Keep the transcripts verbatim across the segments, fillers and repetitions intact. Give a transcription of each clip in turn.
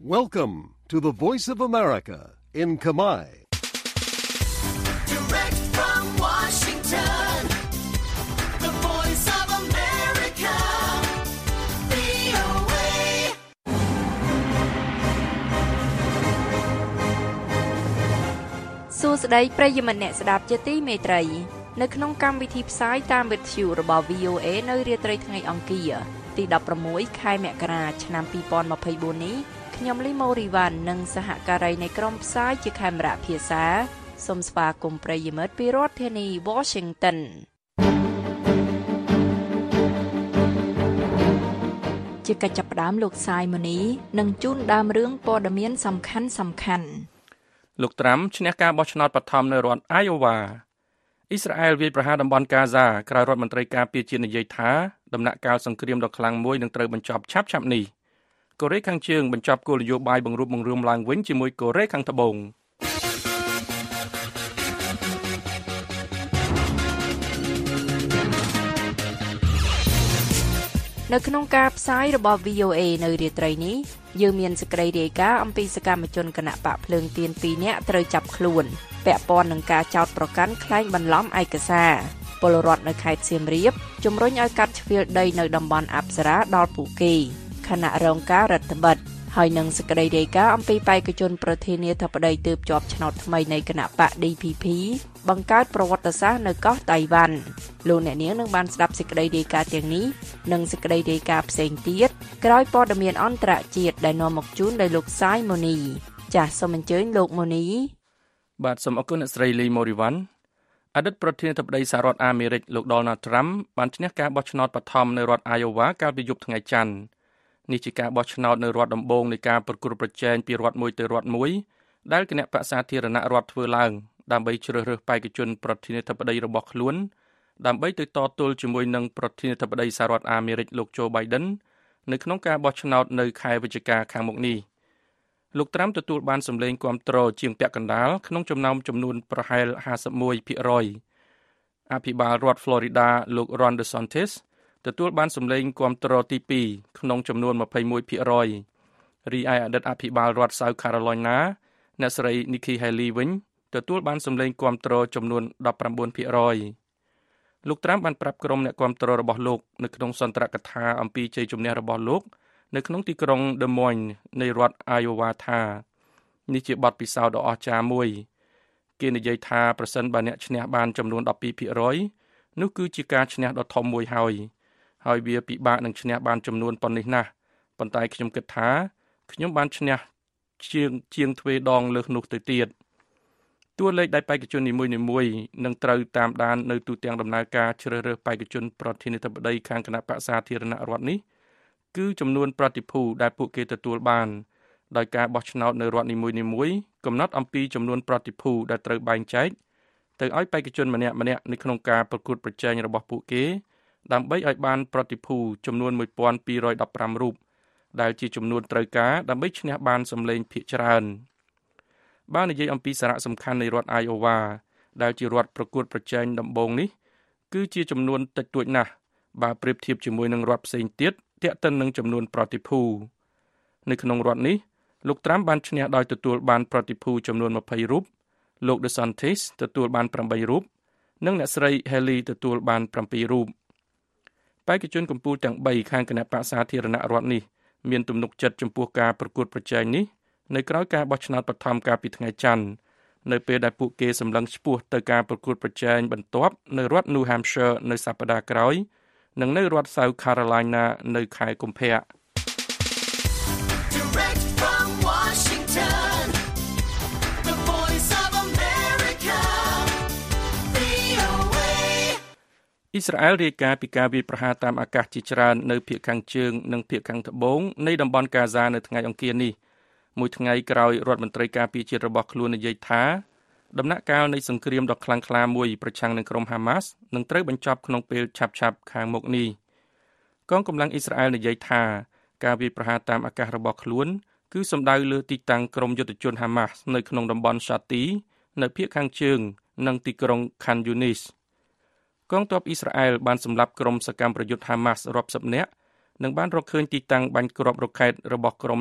Welcome to the Voice of America in Khmer. Direct from Washington, the Voice of America, វី អូ เอសួស្តីប្រិយមិត្តអ្នកស្ដាប់ជាទីមេត្រីនៅក្នុងកម្មវិធីផ្សាយតាមវិទ្យុរបស់ វី អូ เอ នៅរាត្រីថ្ងៃអង្គារទីដប់ប្រាំមួយខែមករាឆ្នាំពីរពាន់ម្ភៃបួននេះខ្ញុំលីម៉ូរីវ៉ាន់និងសហការីនៃក្រុមផ្សាយជាខេមរៈភាសាសូមស្វាគមន៍ប្រិយមិត្តពីរដ្ឋធានី Washington ជាកិច្ចចាប់ផ្ដើមលោកសាយម៉ូនីនឹងជូនដើមរឿងព័ត៌មានសំខាន់សំខាន់លោកត្រាំឈ្នះការបោះឆ្នោតបឋមនៅរដ្ឋ Iowa អ៊ីស្រាអែលវាយប្រហារតំបន់កាហ្សាក្រោយរដ្ឋមន្ត្រីការពារជាតិនិយាយថាដំណាក់កាលសង្គ្រាមដ៏ខ្លាំងមួយនឹងត្រូវបញ្ចប់ឆាប់ៗនេះកូរ៉េខាងជើងបញ្ចប់គោលនយោបាយបង្រួបបង្រួមឡើងវិញជាមួយកូរ៉េខាងត្បូងនៅក្នុងការផ្សាយរបស់ វី អូ เอ នៅរាត្រីនេះយើងមានសេចក្តីរាយការណ៍អំពីសកម្មជនគណបកភ្លើងទៀនពីរនាក់ត្រូវចាប់ខ្លួនពាក់ព័ន្ធនឹងការចោទប្រកាន់ក្លែងបន្លំឯកសារពលរដ្ឋនៅខេត្តសៀមរាបជំរុញឲ្យកាត់ជ្រៀលដីនៅតំបន់អប្សរាដល់ពួកគេខណៈរងការរដ្ឋបិទហើយនឹងសេចក្តីរាយការណ៍អំពីបេក្ខជនប្រធានាធិបតីទើបជាប់ឆ្នោតថ្មីនៃគណបក ឌី พี พี បង្កើតប្រវត្តិសាស្ត្រនៅកោះតៃវ៉ាន់លោកអ្នកនាងនឹងបានស្ដាប់សេចក្តីរាយការណ៍ទាំងនេះនិងសេចក្តីរាយការណ៍ផ្សេងទៀតក្រោយព័ត៌មានអន្តរជាតិដែលនាំមកជូនដោយលោកសាយម៉ូនីចាសសូមអញ្ជើញលោកម៉ូនីបាទសូមអរគុណអ្នកស្រីលីម៉ូរីវ៉ាន់អតីតប្រធានាធិបតីសហរដ្ឋអាមេរិកលោកដូណាល់ត្រាំបានឈ្នះការបោះឆ្នោតបឋមនៅរដ្ឋ Iowa កាលពីយប់ថ្ងៃច័ន្ទនេះជាការបោះឆ្នោតនៅរដ្ឋដំបូងនៃការប្រគល់ប្រជែងពីរដ្ឋមួយទៅរដ្ឋមួយដែលគណៈបក្សសាធារណរដ្ឋធ្វើឡើងដើម្បីជ្រើសរើសបេក្ខជនប្រធានាធិបតីរបស់ខ្លួនដើម្បីទៅតទល់ជាមួយនឹងប្រធានាធិបតីសហរដ្ឋអាមេរិកលោកโจ Biden នៅក្នុងការបោះឆ្នោតនៅខែវិច្ឆិកាខាងមុខនេះលោកត្រាំទទួលបានសម្លេងគាំទ្រជាងពាក់កណ្ដាលក្នុងចំណោមចំនួនប្រហែល ห้าสิบเอ็ดភាគរយ អភិបាលរដ្ឋ Florida លោក Ron DeSantis ទទួលបានសម្លេងគាំទ្រទីពីរក្នុងចំនួន ยี่สิบเอ็ดភាគរយ រីឯអតីតអភិបាលរដ្ឋ South Carolina អ្នកស្រី Nikki Haley វិញទទួលបានសម្លេងគាំទ្រចំនួន สิบเก้าភាគរយ លោកត្រាំបានប្រាប់ក្រុមអ្នកគាំទ្ររបស់លោកនៅក្នុងសន្ទរកថាអំពីជ័យជំនះរបស់លោកនៅក្នុងទីក្រុង Des Moines នៃរដ្ឋ Iowa ថានេះជាបទពិសោធន៍ដ៏អស្ចារ្យមួយគេនិយាយថាប្រសិនបើអ្នកឈ្នះបានចំនួន สิบสองភាគរយ នោះគឺជាការឈ្នះដ៏ធំមួយហើយហើយវាពិបាកនឹងឈ្នះបានចំនួនប៉ុណ្នេះណាស់ប៉ុន្តែខ្ញុំគិតថាខ្ញុំបានឈ្នះជាងជាងទ្វេដងលើសនោះទៅទៀតតួលេខដែលបេក្ខជននីមួយៗនឹងត្រូវតាមដាននៅទូទាំងដំណើរការជ្រើសរើសបេក្ខជនប្រធានាធិបតីខាងគណៈបក្សសាធារណរដ្ឋនេះគឺចំនួនប្រតិភូដែលពួកគេទទួលបានដោយការបោះឆ្នោតនៅរដ្ឋនីមួយៗកំណត់អំពីចំនួនប្រតិភូដែលត្រូវបែងចែកទៅឲ្យបេក្ខជនម្នាក់ៗនៅក្នុងការប្រកួតប្រជែងរបស់ពួកគេដើម្បីឲ្យបានប្រតិភូចំនួន một nghìn hai trăm mười lăm រូបដែលជាចំនួនត្រូវការដើម្បីឈ្នះបានសម្លេងភាគច្រើនបើនិយាយអំពីសារៈសំខាន់នៃរដ្ឋ Iowa ដែលជារដ្ឋប្រកួតប្រជែងដំបូងនេះគឺជាចំនួនតិចតួចណាស់បើប្រៀបធៀបជាមួយនឹងរដ្ឋផ្សេងទៀតទាក់ទិននឹងចំនួនប្រតិភូនៅក្នុងរដ្ឋនេះលោកត្រាំបានឈ្នះដោយទទួលបានប្រតិភូចំនួន ยี่สิบ រូបលោក DeSantis ទទួលបាន แปด រូបនិងអ្នកស្រី Haley ទទួលបាន เจ็ด រូបបេក្ខជនកំពូលទាំងបីខាងគណៈបក្សសាធារណរដ្ឋនេះមានទំនុកចិត្តចំពោះការប្រកួតប្រជែងនេះនៅក្រៅការបោះឆ្នោតបឋមកាលពីថ្ងៃច័ន្ទនៅពេលដែលពួកគេសម្លឹងឆ្ពោះទៅការប្រកួតប្រជែងបន្ទាប់នៅរដ្ឋ New Hampshire នៅសប្តាហ៍ក្រោយនិងនៅរដ្ឋ South Carolina នៅខែកុម្ភៈអ៊ីស្រាអែលរាយការណ៍ពីការវាយប្រហារតាមអាកាសជាច្រើននៅភាគខាងជើងនិងភាគខាងត្បូងនៃតំបន់កាហ្សានៅថ្ងៃអង្គារនេះមួយថ្ងៃក្រោយរដ្ឋមន្ត្រីការពារជាតិរបស់ខ្លួននិយាយថាដំណាក់កាលនៃសង្គ្រាមដ៏ខ្លាំងក្លាមួយប្រឆាំងនឹងក្រុមហាម៉ាស់នឹងត្រូវបញ្ចប់ក្នុងពេលឆាប់ៗខាងមុខនេះកងកម្លាំងអ៊ីស្រាអែលនិយាយថាការវាយប្រហារតាមអាកាសរបស់ខ្លួនគឺសំដៅលើទីតាំងក្រុមយុទ្ធជនហាម៉ាស់នៅក្នុងតំបន់សាទីនៅភាគខាងជើងនិងទីក្រុង Khan Yunisកងទ័ពអ៊ីស្រាអែលបានសម្លាប់ក្រុមសកម្មប្រយុទ្ធហាម៉ាស់រាប់សិបនាក់និងបានរកឃើញទីតាំងបាញ់គ្រាប់រ៉ុកែតរបស់ក្រុមនេះ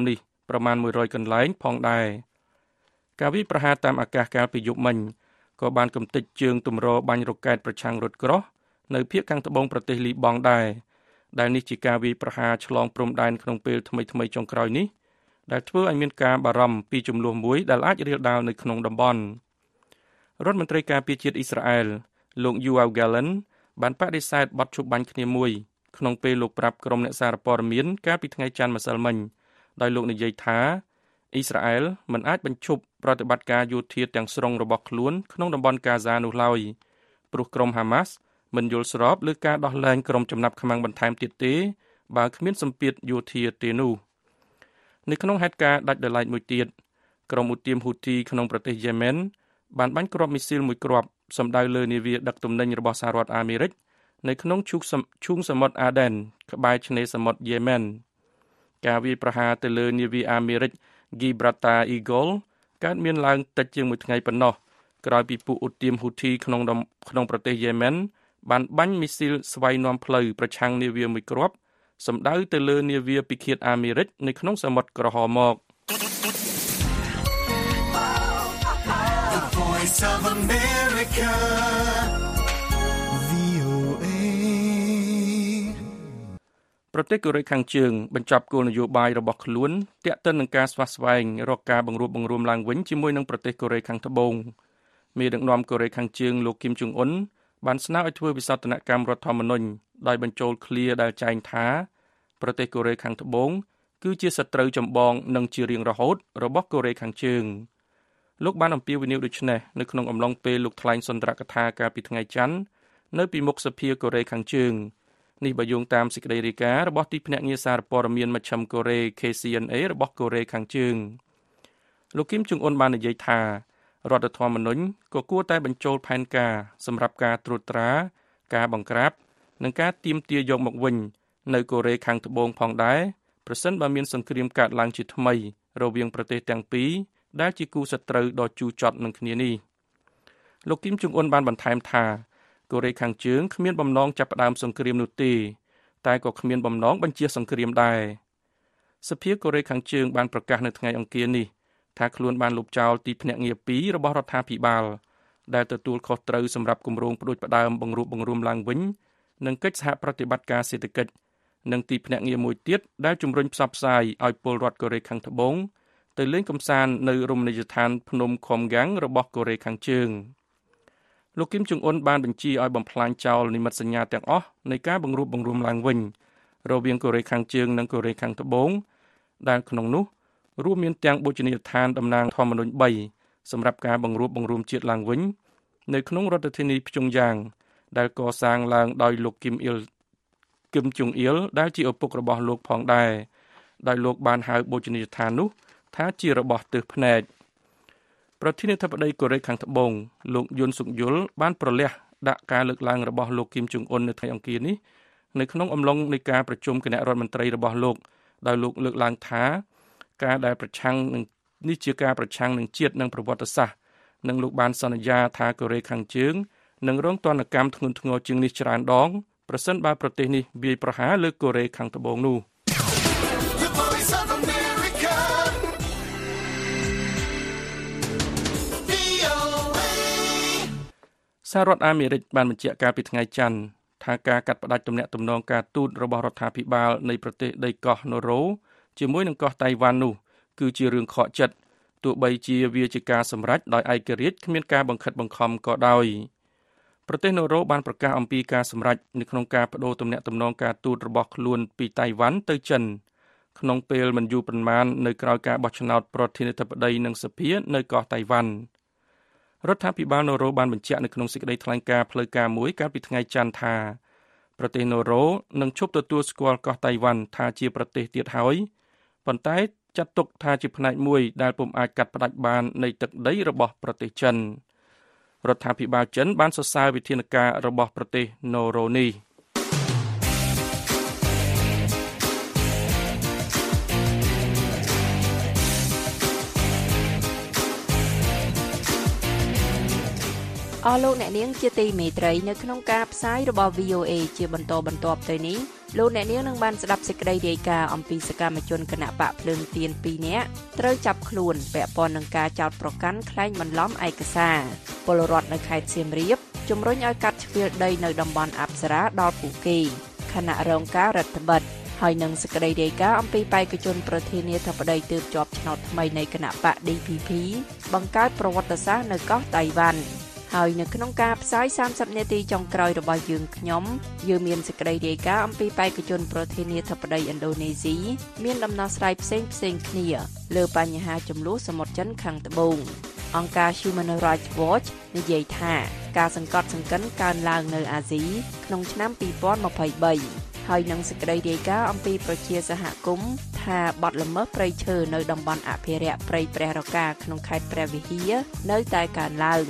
ប្រមាណមួយរយកន្លែងផងដែរការវាយប្រហារតាមអាកាសកាលពីយប់មិញក៏បានកំទេចជើងទម្របាញ់រ៉ុកែតប្រឆាំងរថក្រោះនៅភាគខាងត្បូងប្រទេសលីបង់ដែរដែលនេះជាការវាយប្រហារឆ្លងព្រំដែនក្នុងពេលថ្មីៗចុងក្រោយនេះដែលធ្វើឲ្យមានការបារម្ភពីចំនួនមួយដែលអាចរាលដាលនៅក្នុងតំបន់រដ្ឋមន្ត្រីការពារជាតិអ៊ីស្រាអែលលោក Yoav Gallant បានបដិសេធបទឈប់បាញ់គ្នាមួយក្នុងពេលលោកប្រាប់ក្រុមអ្នកសារព័ត៌មានកាលពីថ្ងៃច័ន្ទម្សិលមិញដោយលោកនិយាយថាអ៊ីស្រាអែលមិនអាចបញ្ឈប់ប្រតិបត្តិការយោធាទាំងស្រុងរបស់ខ្លួនក្នុងតំបន់កាហ្សានោះឡើយព្រោះក្រុមហាម៉ាស់មិនយល់ស្របលើការដោះលែងក្រុមចំណាប់ខ្មាំងបន្ថែមទៀតទេបើគ្មានសម្ពាធយោធាទេនោះនៅក្នុងហេតុការណ៍ដាច់ដោយឡែកមួយទៀតក្រុមឧទាមហ៊ូទីក្នុងប្រទេសយេម៉ែនបានបាញ់គ្រាប់មីស៊ីលមួយគ្រាប់សម្ដៅលើនាវាដឹកទំនិញរបស់សហរដ្ឋអាមេរិកនៅក្នុងឈូងសមុទ្រអាដែនក្បែរឆ្នេរសមុទ្រយេម៉ែនការវាយប្រហារទៅលើនាវាអាមេរិក Gibraltar Eagle កើតមានឡើងតិចជាងមួយថ្ងៃប៉ុណ្ណោះក្រោយពីពួកឧទាមហ៊ូទីក្នុងក្នុងប្រទេសយេម៉ែនបានបាញ់មីស៊ីលស្វ័យនាំផ្លូវប្រឆាំងនាវាមួយគ្រាប់សម្ដៅទៅលើនាវាពិឃាតអាមេរិកនៅក្នុងសមុទ្រក្រហមមក The Voice of America ប្រទេសកូរ៉េខាងជើងបញ្ចប់គោលនយោបាយរបស់ខ្លួនទាក់ទិននឹងការស្វាស្វែងរកការបង្រួបបង្រួមឡើងវិញជាមួយនឹងប្រទេសកូរ៉េខាងត្បូងមេដឹកនាំកូរ៉េខាងជើងលោកគីមចុងអ៊ុនបានស្នើឲ្យធ្វើវិសោធនកម្មរដ្ឋធម្មនុញ្ញដោយបញ្ចូលឃ្លាដែលចែងថាប្រទេសកូរ៉េខាងត្បូងគឺជាសត្រូវចម្បងនិងជារៀងរហូតរបស់កូរ៉េខាងជើងលោកបានអំពាវនាវដូចនេះនៅក្នុងអំឡុងពេលលោកថ្លែងសុន្ទរកថាកាលពីថ្ងៃច័ន្ទនៅពីមុខសភាកូរ៉េខាងជើងនេះបើយោងតាមសេចក្តីរាយការណ៍របស់ទីភ្នាក់ងារសារព័ត៌មានមជ្ឈិមកូរ៉េ K C N A របស់កូរ៉េខាងជើងលោកគីមចុងអ៊ុនបាននិយាយថារដ្ឋធម្មនុញ្ញក៏គួរតែបញ្ចូលផែនការសម្រាប់ការត្រួតត្រាការបង្ក្រាបនិងការទាមទារយកមកវិញនៅកូរ៉េខាងត្បូងផងដែរប្រសិនបើមានសង្គ្រាមកើតឡើងជាថ្មីរវាងប្រទេសទាំងពីរដែលជាគូសត្រូវដ៏ជូរចត់នឹងគ្នានេះលោកគីមចុងអ៊ុនបានបន្ថែមថាកូរ៉េខាងជើងគ្មានបំណងចាប់ផ្ដើមសង្គ្រាមនោះទេតែក៏គ្មានបំណងបញ្ជាសង្គ្រាមដែរសភាកូរ៉េខាងជើងបានប្រកាសនៅថ្ងៃអង្គារនេះថាខ្លួនបានលុបចោលទីភ្នាក់ងារពីររបស់រដ្ឋាភិបាលដែលទទួលខុសត្រូវសម្រាប់គម្រោងផ្ដួចផ្ដើមបង្រួបបង្រួមឡើងវិញនិងកិច្ចសហប្រតិបត្តិការសេដ្ឋកិច្ចនិងទីភ្នាក់ងារមួយទៀតដែលជំរុញផ្សព្វផ្សាយឲ្យពលរដ្ឋកូរ៉េខាងត្បូងទៅលេងកម្សាន្តនៅរមណីយដ្ឋានភ្នំខំហ្គាំងរបស់កូរ៉េខាងជើងលោកគីមចុងអ៊ុនបានបញ្ជាឲ្យបំផ្លាញចោលនិមិត្តសញ្ញាទាំងអស់នៃការបង្រួបបង្រួមឡើងវិញរវាងកូរ៉េខាងជើងនិងកូរ៉េខាងត្បូងដែលក្នុងនោះរួមមានទាំងបូជនីយដ្ឋានតំណាងធម្មនុញ្ញបីសម្រាប់ការបង្រួបបង្រួមជាតិឡើងវិញនៅក្នុងរដ្ឋធានីព្យុងយ៉ាងដែលកសាងឡើងដោយលោកគីមអ៊ីលគឹមជុងអ៊ីលដែលជាឪពុករបស់លោកផងដែរដោយលោកបានហៅបូជនីយដ្ឋាននោះថាជារបស់ទើសភ្នែកប្រធានាធិបតីកូរ៉េខាងត្បូងលោកយុនសុកយុលបានប្រលះដាក់ការលើកឡើងរបស់លោកគីមចុងអ៊ុននៅថ្ងៃអង្គារនេះនៅក្នុងអំឡុងនៃការប្រជុំគណៈរដ្ឋមន្ត្រីរបស់លោកដោយលោកលើកឡើងថាការដែលប្រឆាំងនឹងនេះជាការប្រឆាំងនឹងជាតិនិងប្រវត្តិសាស្ត្រនិងលោកបានសន្យាថាកូរ៉េខាងជើងនឹងរងទណ្ឌកម្មធ្ងន់ធ្ងរជាងនេះច្រើនដងប្រសិនបើប្រទេសនេះវាយប្រហារលើកូរ៉េខាងត្បូងនោះសហរដ្ឋអាមេរិកបានបញ្ជាក់កាលពីថ្ងៃច័ន្ទថាការកាត់ផ្តាច់ទំនាក់ទំនងការទូតរបស់រដ្ឋាភិបាលនៃប្រទេសដីកោះណូរ៉ូជាមួយនឹងកោះតៃវ៉ាន់នោះគឺជារឿងខកចិត្តទោះបីជាវាជាការសម្រេចដោយឯករាជ្យគ្មានការបង្ខិតបង្ខំក៏ដោយប្រទេសណូរ៉ូបានប្រកាសអំពីការសម្រេចនៅក្នុងការបដូរទំនាក់ទំនងការទូតរបស់ខ្លួនពីតៃវ៉ាន់ទៅចិនក្នុងពេលមិនយូរប៉ុន្មាននៅក្រៅការបោះឆ្នោតប្រធានាធិបតីនិងសភានៅកោះតៃវ៉ាន់រដ្ឋាភិបាលណូរ៉ូបានបញ្ជាក់នៅក្នុងសេចក្តីថ្លែងការណ៍ផ្លូវការមួយកាលពីថ្ងៃច័ន្ទថាប្រទេសណូរ៉ូនឹងឈប់ទទួលស្គាល់កោះតៃវ៉ាន់ថាជាប្រទេសទៀតហើយប៉ុន្តែចាត់ទុកថាជាផ្នែកមួយដែលពុំអាចកាត់ផ្តាច់បាននៃទឹកដីរបស់ប្រទេសចិនរដ្ឋាភិបាលចិនបានសរសើរវិធានការរបស់ប្រទេសណូរ៉ូនេះអស់លោកអ្នកនាងជាទីមេត្រីនៅក្នុងការផ្សាយរបស់ វី អូ เอ ជាបន្តបន្ទាប់ទៅនេះលោកអ្នកនាងនឹងបានស្ដាប់សេចក្តីរាយការណ៍អំពីសកម្មជនគណបកភ្លើងទៀនពីរនាក់ត្រូវចាប់ខ្លួនពាក់ព័ន្ធនឹងការចោទប្រកាន់ក្លែងបន្លំឯកសារពលរដ្ឋនៅខេត្តសៀមរាបជំរុញឲ្យកាត់ជ្រៀលដីនៅតំបន់អប្សរាដល់ពួកគេខណៈរងការរដ្ឋបិទហើយនឹងសេចក្តីរាយការណ៍អំពីបេក្ខជនប្រធានាធិបតីទើបជាប់ឆ្នោតថ្មីនៃគណបក ឌី พี พี បង្កើតប្រវត្តិសាស្ត្រនៅកោះតៃវ៉ាន់ហើយនៅក្នុងការផ្សាយសាមសិបនាទីចុងក្រោយរបស់យើងខ្ញុំយើងមានសេចក្តីរាយការណ៍អំពីបេក្ខជនប្រធានាធិបតីឥណ្ឌូនេស៊ីមានដំណោះស្រាយផ្សេងផ្សេងគ្នាលើបញ្ហាចំនួនសមុទ្រចិនខាងត្បូងអង្គការ Human Rights Watch និយាយថាការសង្កត់សង្កិនកើនឡើងនៅអាស៊ីក្នុងឆ្នាំពីរពាន់ម្ភៃបីហើយនឹងសេចក្តីរាយការណ៍អំពីប្រជាសហគមន៍ថាបទល្មើសព្រៃឈើនៅតំបន់អភិរក្សព្រៃព្រះរកាក្នុងខេត្តព្រះវិហារនៅតែកើនឡើង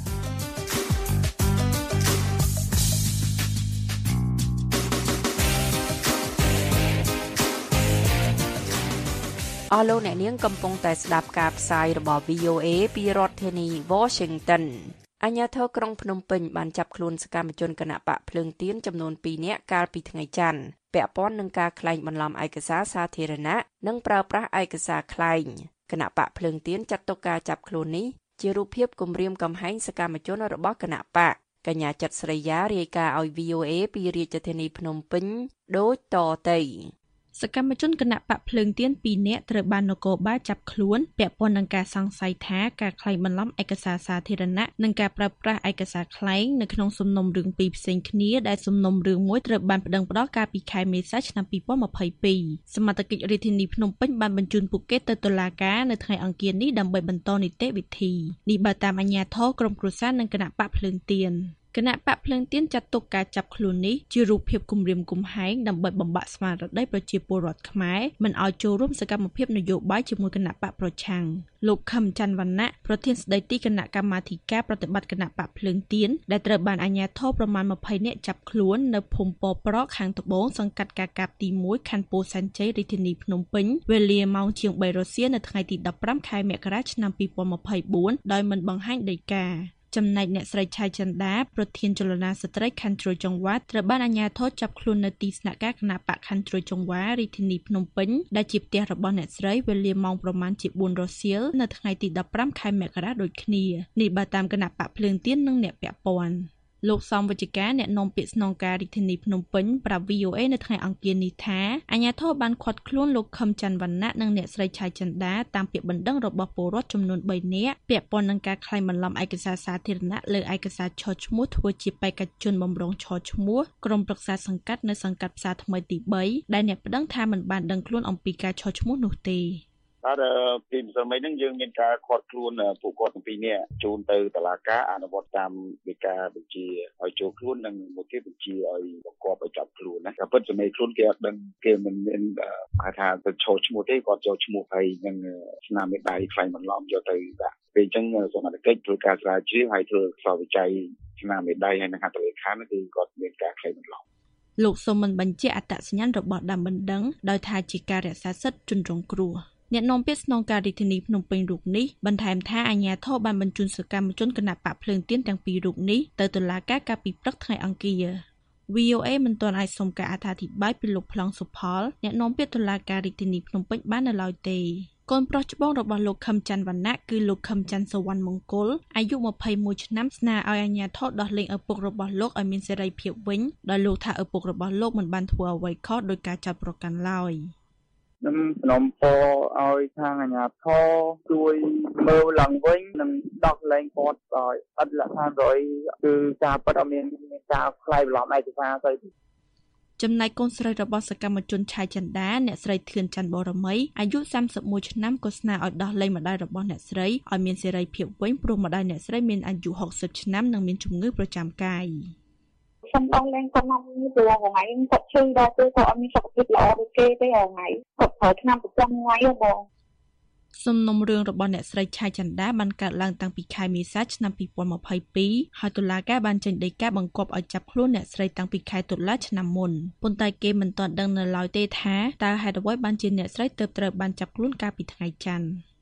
អស់លោកអ្នកនាងកំពុងតែស្ដាប់ការផ្សាយរបស់ វី អូ เอ ពីរដ្ឋធានី Washington អាជ្ញាធរក្រុងភ្នំពេញបានចាប់ខ្លួនសកម្មជនគណបកភ្លើងទៀនចំនួនពីរនាក់កាលពីថ្ងៃច័ន្ទពាក់ព័ន្ធនឹងការក្លែងបន្លំឯកសារសាធារណៈនិងប្រើប្រាស់ឯកសារក្លែងគណបកភ្លើងទៀនចាត់ទុកការចាប់ខ្លួននេះជារូបភាពគំរាមកំហែងសកម្មជនរបស់គណបកកញ្ញាចិត្តស្រីយ៉ារាយការណ៍ឲ្យ វី អូ เอ ពីរាជធានីភ្នំពេញដូចតទៅសកម្មជនគណបកភ្លើងទៀនពីរនាក់ត្រូវបាននគរបាលចាប់ខ្លួនពាក់ព័ន្ធនឹងការសង្ស័យថាការក្លែងបន្លំឯកសារសាធារណៈនិងការប្រើប្រាស់ឯកសារក្លែងនៅក្នុងសំណុំរឿងពីរផ្សេងគ្នាដែលសំណុំរឿងមួយត្រូវបានប្តឹងផ្តល់កាលពីខែមេសាឆ្នាំពីរពាន់ម្ភៃពីរសមត្ថកិច្ចរាជធានីភ្នំពេញបានបញ្ជូនពួកគេទៅតុលាការនៅថ្ងៃអង្គារនេះដើម្បីបន្តនីតិវិធីនេះបើតាមអាជ្ញាធរក្រុមគ្រួសារនិងគណបកភ្លើងទៀនគណៈបកភ្លើងទៀនចាត់ទុកការចាប់ខ្លួននេះជារូបភាពគំរាមកំហែងដើម្បីបំបាក់ស្មារតីប្រជាពលរដ្ឋខ្មែរមិនឲ្យចូលរួមសកម្មភាពនយោបាយជាមួយគណៈបកប្រឆាំងលោកខឹមច័ន្ទវណ្ណៈប្រធានស្ដីទីគណៈកម្មាធិការប្រតិបត្តិគណៈបកភ្លើងទៀនដែលត្រូវបានអាជ្ញាធរប្រមាណម្ភៃនាក់ចាប់ខ្លួននៅភូមិពរប្រខាងត្បូងសង្កាត់កាកាបទីមួយខណ្ឌពោធិ៍សែនជ័យរាជធានីភ្នំពេញវេលាម៉ោងជាងបីរសៀលនៅថ្ងៃទីដប់ប្រាំខែមករាឆ្នាំពីរពាន់ម្ភៃបួនដោយមិនបង្ហាញដីកាចំណែកអ្នកស្រីឆៃចិន្តាប្រធានចលនាស្ត្រីខណ្ឌជ្រោយចង្វាត្រូវបានអាជ្ញាធរចាប់ខ្លួននៅទីស្នាក់ការគណៈបកខណ្ឌជ្រោយចង្វារាជធានីភ្នំពេញដែលជាផ្ទះរបស់អ្នកស្រីវេលាម៉ោងប្រមាណជាបួនរសៀលនៅថ្ងៃទីដប់ប្រាំខែមករាដូចគ្នានេះបើតាមគណៈបកភ្លើងទៀននិងអ្នកពាក់ព័ន្ធលោកសំវិជ្ជការអ្នកនាំពាក្យស្នងការរាជធានីភ្នំពេញប្រាប់ វី អូ เอ នៅថ្ងៃអង្គារនេះថាអាជ្ញាធរបានឃាត់ខ្លួនលោកខឹមច័ន្ទវណ្ណៈនិងអ្នកស្រីឆៃចិន្តាតាមពាក្យបណ្ដឹងរបស់ពលរដ្ឋចំនួនបីនាក់ពាក់ព័ន្ធនឹងការក្លែងបន្លំឯកសារសាធារណៈលើឯកសារឆឈ្មោះធ្វើជាបេក្ខជនបម្រុងឆឈ្មោះក្រុមប្រឹក្សាសង្កាត់នៅសង្កាត់ផ្សារថ្មីទីបីដែលអ្នកប្តឹងថាមិនបានដឹងខ្លួនអំពីការឆឈ្មោះនោះទេបាទពីម្សិលមិញហ្នឹងយើងមានការឃាត់ខ្លួនពួកគាត់ទាំងពីរនាក់ជូនទៅតុលាការអនុវត្តតាមដីកាបញ្ជាឲ្យចូលខ្លួននិងមួយទៀតបញ្ជាឲ្យបង្គាប់ឲ្យចាប់ខ្លួនណាតែពិតសម័យខ្លួនគេអត់ដឹងគេមិនមានហៅថាទៅចូលឈ្មោះទេគាត់ចូលឈ្មោះហើយនឹងស្នាមមេដៃខ្លែងបន្លំយកទៅដាក់ពេលអញ្ចឹងសមត្ថកិច្ចធ្វើការស្រាវជ្រាវហើយធ្វើសោវិច័យស្នាមមេដៃហើយនឹងហត្ថលេខាគឺគាត់មានការខ្លែងបន្លំលោកសូមមិនបញ្ជាក់អត្តសញ្ញាណរបស់ដើមបណ្ដឹងដោយថាជាការរក្សាសិទ្ធិជនរងគ្រោះអ្នកនាំពាក្យស្នងការរាជធានីភ្នំពេញរូបនេះបន្ថែមថាអាជ្ញាធរបានបញ្ជូនសកម្មជនគណបកភ្លើងទៀនទាំងពីររូបនេះទៅតុលាការកាលពីព្រឹកថ្ងៃអង្គារ វី អូ เอ មិនទាន់អាចសុំការអត្ថាធិប្បាយពីលោកប្លង់សុផលអ្នកនាំពាក្យតុលាការរាជធានីភ្នំពេញបាននៅឡើយទេកូនប្រុសច្បងរបស់លោកខឹមច័ន្ទវណ្ណៈគឺលោកខឹមច័ន្ទសវណ្ណមង្គលអាយុម្ភៃមួយឆ្នាំស្នើឲ្យអាជ្ញាធរដោះលែងឪពុករបស់លោកឲ្យមានសេរីភាពវិញដោយលោកថាឪពុករបស់លោកមិនបានធ្វើអ្វីខុសដោយការចោទប្រកាន់ឡើយនឹងសំណូមពរឲ្យខាងអាជ្ញាធរជួយមើលឡើងវិញនិងដោះលែងគាត់ដោយអត់លក្ខខណ្ឌរយគឺការពិតអត់មានការខ្លាយបន្លំឯកសារទៅចំណែកកូនស្រីរបស់សកម្មជនឆៃចិន្តាអ្នកស្រីធឿនច័ន្ទបរមីអាយុសាមសិបមួយឆ្នាំក៏ស្នើឲ្យដោះលែងម្ដាយរបស់អ្នកស្រីឲ្យមានសេរីភាពវិញព្រោះម្ដាយអ្នកស្រីមានអាយុហកសិបឆ្នាំនិងមានជំងឺប្រចាំកាយខ្ញុំដោះលែងគាត់មកព្រោះថ្ងៃនេះគាត់ឈឺដល់គឺគាត់អត់មានសុខភាពល្អដូចគេទេថ្ងៃគាត់ប្រើឆ្នាំប្រចាំថ្ងៃហ៎បងសំណុំរឿងរបស់អ្នកស្រីឆៃចិន្តាបានកើតឡើងតាំងពីខែមេសាឆ្នាំពីរពាន់ម្ភៃពីរហើយតុលាការបានចេញដីកាបង្គាប់ឲ្យចាប់ខ្លួនអ្នកស្រីតាំងពីខែតុលាឆ្នាំមុនប៉ុន្តែគេមិនទាន់ដឹងនៅឡើយទេថាតើហេតុអ្វីបានជាអ្នកស្រីទើបត្រូវបានចាប់ខ្លួនកាលពីថ្ងៃច័ន្ទ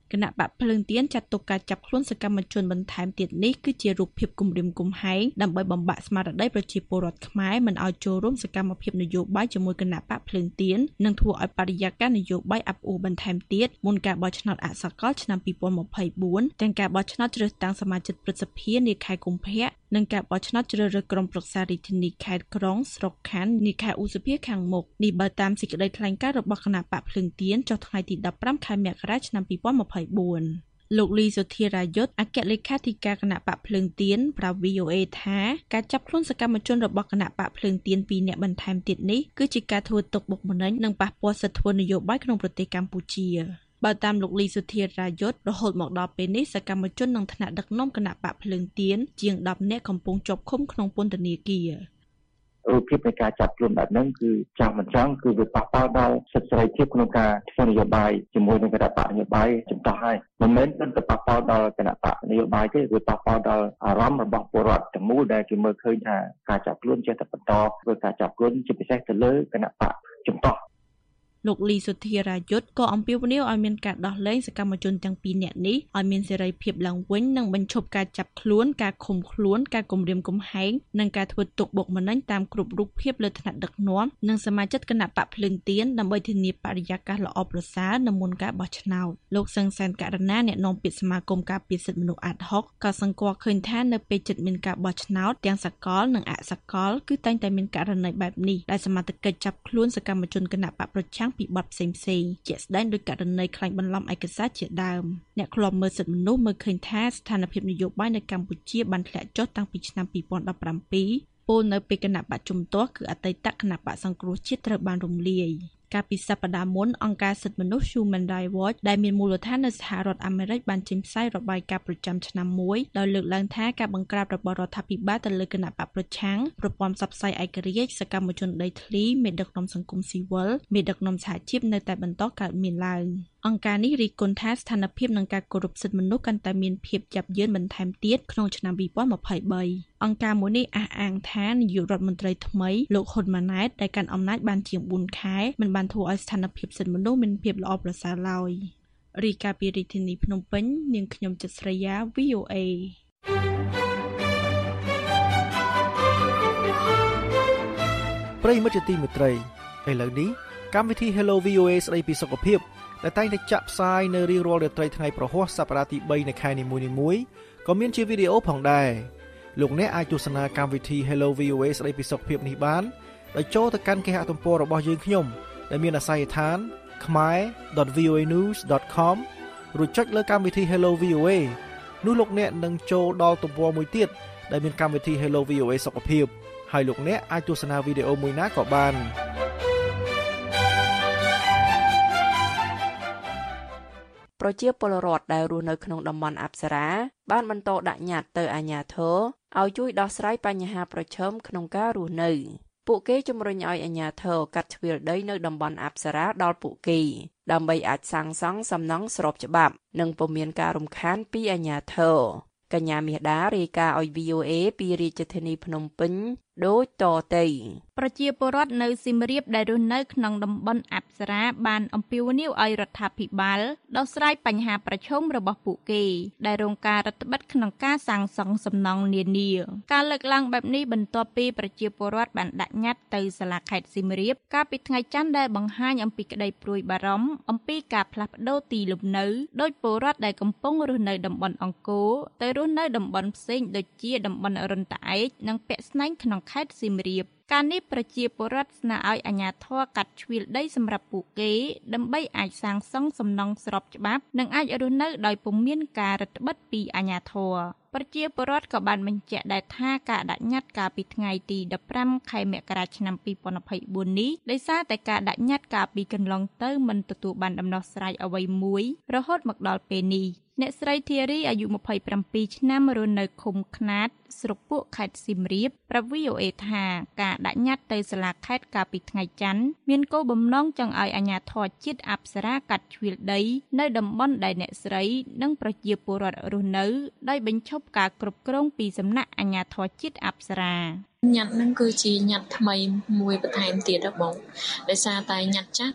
គណៈបកភ្លើងទៀនចាត់ទុកការចាប់ខ្លួនសកម្មជនបន្ថែមទៀតនេះគឺជារូបភាពគំរាមកំហែងដើម្បីបំបាក់ស្មារតីប្រជាពលរដ្ឋខ្មែរមិនឲ្យចូលរួមសកម្មភាពនយោបាយជាមួយគណៈបកភ្លើងទៀននិងធ្វើឲ្យបរិយាកាសនយោបាយអាប់អួរបន្ថែមទៀតមុនការបោះឆ្នោតអសកលឆ្នាំពីរពាន់ម្ភៃបួនទាំងការបោះឆ្នោតជ្រើសតាំងសមាជិកព្រឹទ្ធសភានាខែកុម្ភៈនិងការបោះឆ្នោតជ្រើសរើសក្រុមប្រឹក្សារាជធានីខេត្តក្រុងស្រុកខណ្ឌនាខែឧសភាខាងមុខនេះបើតាមសេចក្តីថ្លែងការណ៍របស់គណៈបកភ្លើងទៀនចុះថ្ងៃទីដប់ប្រាំខែមករាឆ្នាំពីរពាន់ម្ភៃបួនលោកលីសុធារាយុទ្ធអគ្គលេខាធិការគណៈបកភ្លើងទៀនប្រាប់ វី អូ អេ ថាការចាប់ខ្លួនសកម្មជនរបស់គណៈបកភ្លើងទៀនពីរនាក់បន្ថែមទៀតនេះគឺជាការធ្វើទុកបុកម្នេញនិងប៉ះពាល់សិទ្ធិធ្វើនយោបាយក្នុងប្រទេសកម្ពុជាបើតាមលោកលីសុធារាយុទ្ធរហូតមកដល់ពេលនេះសកម្មជននិងថ្នាក់ដឹកនាំគណៈបកភ្លើងទៀនជាងដប់នាក់កំពុងជាប់ឃុំក្នុងពន្ធនាគាររូបភាពនៃការចាប់ខ្លួនបែបហ្នឹងគឺចាំមិនចង់គឺវាប៉ះពាល់ដល់សិទ្ធិសេរីភាពក្នុងការធ្វើនយោបាយជាមួយនឹងគណៈបកនយោបាយចំតោះហើយមិនមែនតែប៉ះពាល់ដល់គណៈបកនយោបាយទេវាប៉ះពាល់ដល់អារម្មណ៍របស់ពលរដ្ឋទាំងមូលដែលគេមើលឃើញថាការចាប់ខ្លួនចេះតែបន្តធ្វើការចាប់ខ្លួនជាពិសេសទៅលើគណៈបកចំតោះលោកលីសុធារាយុទ្ធក៏អំពាវនាវឲ្យមានការដោះលែងសកម្មជនទាំងពីរនាក់នេះឲ្យមានសេរីភាពឡើងវិញនិងបញ្ឈប់ការចាប់ខ្លួនការឃុំខ្លួនការគំរាមកំហែងនិងការធ្វើទុកបុកម្នេញតាមគ្រប់រូបភាពលើថ្នាក់ដឹកនាំនិងសមាជិកគណៈបកភ្លើងទៀនដើម្បីធានាបរិយាកាសល្អប្រសើរនៅមុនការបោះឆ្នោតលោកសឹងសែនករណាអ្នកនាំពាក្យសមាគមការពារសិទ្ធិមនុស្សអាតហុកក៏សង្កត់ឃើញថានៅពេលជិតមានការបោះឆ្នោតទាំងសកលនិងអសកលគឺតែងតែមានករណីបែបនេះដែលសមាជិកចាប់ខ្លួនសកម្មជនគណៈបកប្រឆាំងពីបទផ្សេងផ្សេងជាក់ស្ដែងដោយករណីក្លែងបន្លំឯកសារជាដើមអ្នកឃ្លាំមើលសិទ្ធិមនុស្សមើលឃើញថាស្ថានភាពនយោបាយនៅកម្ពុជាបានធ្លាក់ចុះតាំងពីឆ្នាំពីរពាន់ដប់ប្រាំពីរពលនៅពេលគណៈបកជំទាស់គឺអតីតគណៈបកសង្គ្រោះជាតិត្រូវបានរំលាយកាលពីសប្តាហ៍មុនអង្គការសិទ្ធិមនុស្ស Human Rights Watch ដែលមានមូលដ្ឋាននៅសហរដ្ឋអាមេរិកបានចេញផ្សាយរបាយការណ៍ប្រចាំឆ្នាំមួយដោយលើកឡើងថាការបង្ក្រាបរបស់រដ្ឋាភិបាលទៅលើគណៈបកប្រឆាំងប្រព័ន្ធផ្សព្វផ្សាយឯករាជ្យសកម្មជនដីធ្លីមេដឹកនាំសង្គមស៊ីវិលមេដឹកនាំសហជីពនៅតែបន្តកើតមានឡើងអង្គការនេះរិះគន់ថាស្ថានភាពនិងការគោរពសិទ្ធិមនុស្សកាន់តែមានភាពយ៉ាប់យ៉ឺនបន្ថែមទៀតក្នុងឆ្នាំពីរពាន់ម្ភៃបីអង្គការមួយនេះអះអាងថានាយករដ្ឋមន្ត្រីថ្មីលោកហ៊ុនម៉ាណែតដែលកាន់អំណាចបានជាងបួនខែមិនបានធ្វើឲ្យស្ថានភាពសិទ្ធិមនុស្សមានភាពល្អប្រសើរឡើយរីកាពីរាជធានីភ្នំពេញនាងខ្ញុំចិត្តស្រីយ៉ា វី អូ អេប្រិយមិត្តជាទីមេត្រីឥឡូវនេះកម្មវិធី Hello វី អូ អេ ស្ដីពីសុខភាពដែលតែងតែចាក់ផ្សាយនៅរៀងរាល់រាត្រីថ្ងៃប្រហ័សសប្តាហ៍ទីបីនៃខែនីមួយៗក៏មានជាវីដេអូផងដែរលោកអ្នកអាចទស្សនាកម្មវិធី Hello វី អូ អេ ស្ដីពីសុខភាពនេះបានដោយចូលទៅកាន់គេហទំព័ររបស់យើងខ្ញុំដែលមានអាសយដ្ឋាន khmae ដត វី អូ អេ news ដត com រួចចុចលើកម្មវិធី Hello វី អូ អេ នោះលោកអ្នកនឹងចូលដល់ទំព័រមួយទៀតដែលមានកម្មវិធី Hello វី អូ អេ សុខភាពហើយលោកអ្នកអាចទស្សនាវីដេអូមួយណាក៏បានប្រជាពលរដ្ឋដែលរស់នៅក្នុងតំបន់អប្សរាបានបន្តដាក់ញត្តិទៅអាជ្ញាធរឲ្យជួយដោះស្រាយបញ្ហាប្រឈមក្នុងការរស់នៅពួកគេជំរុញឲ្យអាជ្ញាធរកាត់ជ្រឿលដីនៅតំបន់អប្សរាដល់ពួកគេដើម្បីអាចសាងសង់សំណង់ស្របច្បាប់និងពុំមានការរំខានពីអាជ្ញាធរកញ្ញាមាសដារាយការណ៍ឲ្យ វី អូ អេ ពីរាជធានីភ្នំពេញដូចតទៅប្រជាពលរដ្ឋនៅសៀមរាបដែលរស់នៅក្នុងតំបន់អប្សរាបានអំពាវនាវឲ្យរដ្ឋាភិបាលដោះស្រាយបញ្ហាប្រឈមរបស់ពួកគេដែលរងការរឹតបន្តឹងក្នុងការសាងសង់សំណង់នានាការលើកឡើងបែបនេះបន្ទាប់ពីប្រជាពលរដ្ឋបានដាក់ញត្តិទៅសាលាខេត្តសៀមរាបកាលពីថ្ងៃច័ន្ទដែលបង្ហាញអំពីក្តីព្រួយបារម្ភអំពីការផ្លាស់ប្ដូរទីលំនៅដោយពលរដ្ឋដែលកំពុងរស់នៅតំបន់អង្គរទៅរស់នៅតំបន់ផ្សេងដូចជាតំបន់រិនតាឯកនិងពាក់ស្នែងក្នុងខេត្តសៀមរាបការនេះប្រជាពលរដ្ឋស្នើឲ្យអាជ្ញាធរកាត់ជ្រឿលដីសម្រាប់ពួកគេដើម្បីអាចសាងសង់សំណង់ស្របច្បាប់និងអាចរស់នៅដោយពុំមានការរឹតបន្តឹងពីអាជ្ញាធរប្រជាពលរដ្ឋក៏បានបញ្ជាក់ដែរថាការដាក់ញត្តិកាលពីថ្ងៃទីដប់ប្រាំខែមករាឆ្នាំពីរពាន់ម្ភៃបួននេះដោយសារតែការដាក់ញត្តិកាលពីកន្លងទៅមិនទទួលបានដំណោះស្រាយអ្វីមួយរហូតមកដល់ពេលនេះអ្នកស្រីធារីអាយុម្ភៃប្រាំពីរឆ្នាំរស់នៅឃុំខ្នាតស្រុកពួកខេត្តសៀមរាបប្រាប់ វី អូ អេ ថាការដាក់ញត្តិទៅសាលាខេត្តកាលពីថ្ងៃច័ន្ទមានគោលបំណងចង់ឲ្យអាជ្ញាធរជាតិអប្សរាកាត់ជ្រឿលដីនៅតំបន់ដែលអ្នកស្រីនិងប្រជាពលរដ្ឋរស់នៅដោយបញ្ឈប់ការគ្រប់គ្រងពីសំណាក់អាជ្ញាធរជាតិអប្សរាញត្តិហ្នឹងគឺជាញត្តិថ្មីមួយបន្ថែមទៀតបងដោយសារតែញត្តិចាស់អត់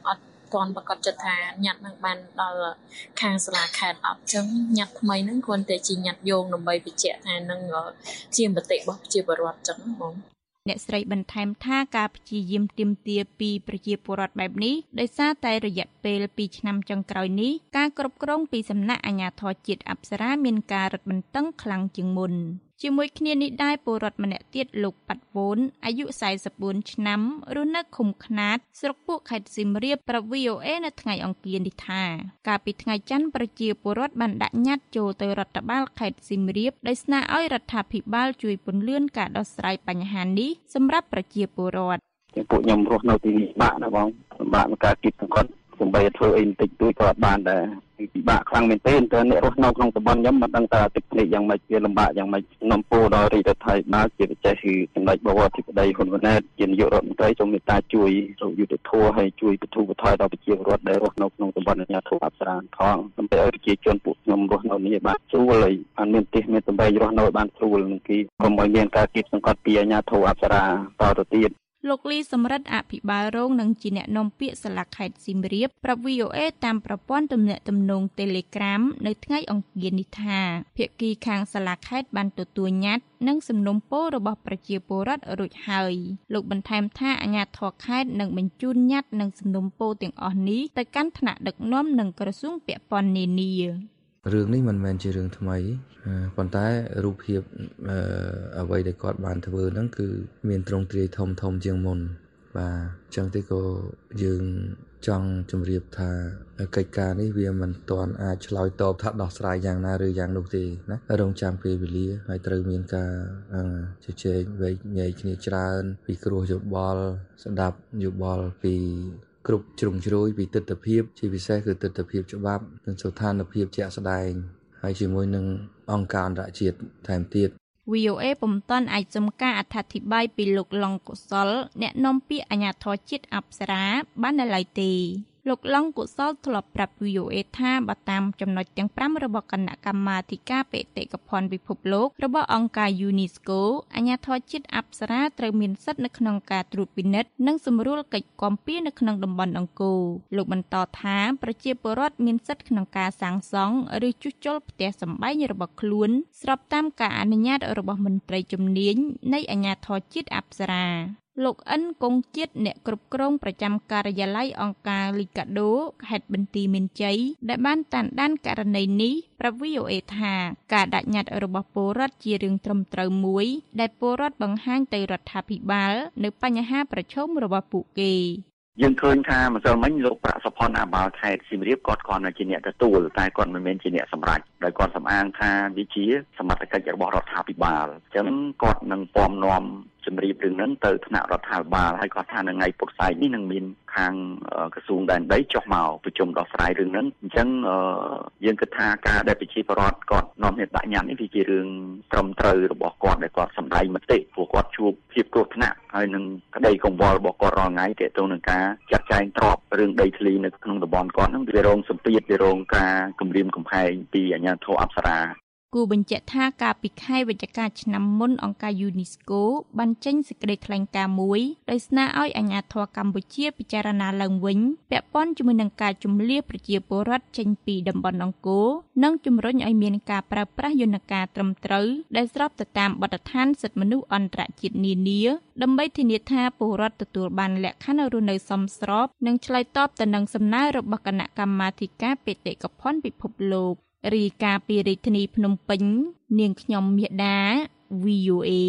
ទាន់ប្រកាសចិត្តថាញ៉ាត់នឹងបានដល់ខាងសាលាខេត្តអត់ចឹងញ៉ាត់ថ្មីហ្នឹងគ្រាន់តែជាញ៉ាត់យោងដើម្បីបញ្ជាក់ថានឹងជាមតិរបស់ប្រជាពលរដ្ឋចឹងបងអ្នកស្រីបន្ថែមថាការព្យាយាមទាមទារពីប្រជាពលរដ្ឋបែបនេះដោយសារតែរយៈពេលពីរឆ្នាំចុងក្រោយនេះការគ្រប់គ្រងពីសំណាក់អាជ្ញាធរជាតិអប្សរាមានការរឹតបន្តឹងខ្លាំងជាងមុនជាមួយគ្នានេះដែរពលរដ្ឋម្នាក់ទៀតលោកប៉ាត់វូនអាយុសែសិបបួនឆ្នាំរស់នៅឃុំខ្នាតស្រុកពួកខេត្តសៀមរាបប្រាប់ វី អូ អេ នៅថ្ងៃអង្គារនេះថាកាលពីថ្ងៃច័ន្ទប្រជាពលរដ្ឋបានដាក់ញត្តិចូលទៅរដ្ឋបាលខេត្តសៀមរាបដោយស្នើឲ្យរដ្ឋាភិបាលជួយពន្យារការដោះស្រាយបញ្ហានេះសម្រាប់ប្រជាពលរដ្ឋពួកខ្ញុំរស់នៅទីនេះបាក់ណាបងសម្រាប់ការគិតសង្កត់សម្បីធ្វើអីបន្តិចតួចក៏អត់បានដែរពិបាកខ្លាំងមែនទែនតើអ្នករស់នៅក្នុងតំបន់ខ្ញុំមិនដឹងថាទឹកភ្នែកយ៉ាងម៉េចវាលំបាកយ៉ាងម៉េចនាំពោដល់រាជរដ្ឋាភិបាលជាពិសេសគឺសម្ដេចបវរអធិបតីហ៊ុនម៉ាណែតជានាយករដ្ឋមន្ត្រីសូមមេត្តាជួយរកយុទ្ធធម៌ហើយជួយបទូបថយដល់ប្រជាពលរដ្ឋដែលរស់នៅក្នុងតំបន់អាជ្ញាធរអប្សរាផងដើម្បីឲ្យប្រជាជនពួកខ្ញុំរស់នៅនេះបានស្រួលហើយបានមានផ្ទះមានសម្បែងរស់នៅបានស្រួលនឹងគីកុំឲ្យមានការគៀបសង្កត់ពីអាជ្ញាធរអប្សរាតទៅទៀតលោកលីសំរិទ្ធអភិបាលរងនិងជាអ្នកនាំពាក្យសាលាខេត្តសៀមរាបប្រាប់ វី អូ អេ តាមប្រព័ន្ធទំនាក់ទំនង Telegram នៅថ្ងៃអង្គារនេះថាភាគីខាងសាលាខេត្តបានទទួលញត្តិនិងសំណុំពររបស់ប្រជាពលរដ្ឋរួចហើយលោកបន្ថែមថាអាជ្ញាធរខេត្តនឹងបញ្ជូនញត្តិនិងសំណុំពរទាំងអស់នេះទៅកាន់ថ្នាក់ដឹកនាំនិងក្រសួងពាក់ព័ន្ធនានារឿងនេះមិនមែនជារឿងថ្មីប៉ុន្តែរូបភាពអ្វីដែលគាត់បានធ្វើហ្នឹងគឺមានទ្រង់ទ្រាយធំធំជាងមុនបាទអញ្ចឹងទេក៏យើងចង់ជម្រាបថាកិច្ចការនេះវាមិនទាន់អាចឆ្លើយតបថាដោះស្រាយយ៉ាងណាឬយ៉ាងនោះទេណារងចាំពេលវេលាហើយត្រូវមានការជជែកវែកញែកគ្នាច្រើនពីគ្រោះយោបល់ស្ដាប់យោបល់ពីគ្រប់ជ្រុងជ្រោយពីទស្សនវិជ្ជាជាពិសេសគឺទស្សនវិជ្ជាច្បាប់និងស្ថានភាពជាក់ស្ដែងហើយជាមួយនឹងអង្គការអន្តរជាតិថែមទៀតវី អូ អេ ពុំទាន់អាចសុំការអត្ថាធិប្បាយពីលោកឡុងកុសលអ្នកនាំពាក្យអាជ្ញាធរជាតិអប្សរាបាននៅឡើយទេលោកឡុងកុសលធ្លាប់ប្រាប់ វី អូ អេ ថាបើតាមចំណុចទាំងប្រាំរបស់គណៈកម្មាធិការបេតិកភណ្ឌពិភពលោករបស់អង្គការ UNESCO អាជ្ញាធរជាតិអប្សរាត្រូវមានសិទ្ធិនៅក្នុងការត្រួតពិនិត្យនិងសម្រួលកិច្ចគាំពារនៅក្នុងតំបន់អង្គរលោកបន្តថាប្រជាពលរដ្ឋមានសិទ្ធិក្នុងការសាងសង់ឬជួសជុលផ្ទះសម្បែងរបស់ខ្លួនស្របតាមការអនុញ្ញាតរបស់មន្ត្រីជំនាញនៃអាជ្ញាធរជាតិអប្សរាលោកអិនគង់ជាតិអ្នកគ្រប់គ្រងប្រចាំការិយាល័យអង្គការលីកាដូខេត្តបន្ទាយមានជ័យដែលបានតាមដានករណីនេះប្រាប់ វី អូ អេ ថាការដាក់ញត្តិរបស់ពលរដ្ឋជារឿងត្រឹមត្រូវមួយដែលពលរដ្ឋបង្ហាញទៅរដ្ឋាភិបាលនៅបញ្ហាប្រឈមរបស់ពួកគេយើងឃើញថាម្សិលមិញលោកប្រាក់សុផុនអាបាលខេត្តសៀមរាបគាត់គាត់ជាអ្នកទទួលតែគាត់មិនមែនជាអ្នកសម្រេចដោយគាត់សម្អាងថាវាជាសមត្ថកិច្ចរបស់រដ្ឋាភិបាលអញ្ចឹងគាត់នឹងពំនាំជំរាបរឿងហ្នឹងទៅថ្នាក់រដ្ឋាភិបាលហើយគាត់ថានៅថ្ងៃពុធស្អែកនេះនឹងមានខាងក្រសួងដែនដីចុះមកប្រជុំដោះស្រាយរឿងហ្នឹងអញ្ចឹងយើងគិតថាការដែលប្រជាពលរដ្ឋគាត់នាំគ្នាដាក់ញត្តិនេះវាជារឿងត្រឹមត្រូវរបស់គាត់ដែលគាត់សម្ដែងមតិព្រោះគាត់ជួបភាពគ្រោះថ្នាក់ហើយនឹងក្តីកង្វល់របស់គាត់រាល់ថ្ងៃទាក់ទងនឹងការចាត់ចែងទ្រព្យរឿងដីធ្លីនៅក្នុងតំបន់គាត់ហ្នឹងវារងសម្ពាធវារងការគំរាមកំហែងពីអាជ្ញាធរអប្សរាគូបញ្ជាក់ថាកាលពីខែវិច្ឆិកាឆ្នាំមុនអង្គការ UNESCO បានចេញសេចក្តីថ្លែងការណ៍មួយដោយស្នើឲ្យអាជ្ញាធរកម្ពុជាពិចារណាឡើងវិញពាក់ព័ន្ធជាមួយនឹងការជម្លៀសប្រជាពលរដ្ឋចេញពីតំបន់អង្គរនិងជំរុញឲ្យមានការប្រើប្រាស់យន្តការត្រឹមត្រូវដែលស្របទៅតាមបទដ្ឋានសិទ្ធិមនុស្សអន្តរជាតិនានាដើម្បីធានាថាពលរដ្ឋទទួលបានលក្ខខណ្ឌរស់នៅសមស្របនិងឆ្លើយតបទៅនឹងសំណើរបស់គណៈកម្មាធិការបេតិកភណ្ឌពិភពលោករីកាពីរាជធានីភ្នំពេញនាងខ្ញុំមាសដា វី អូ អេ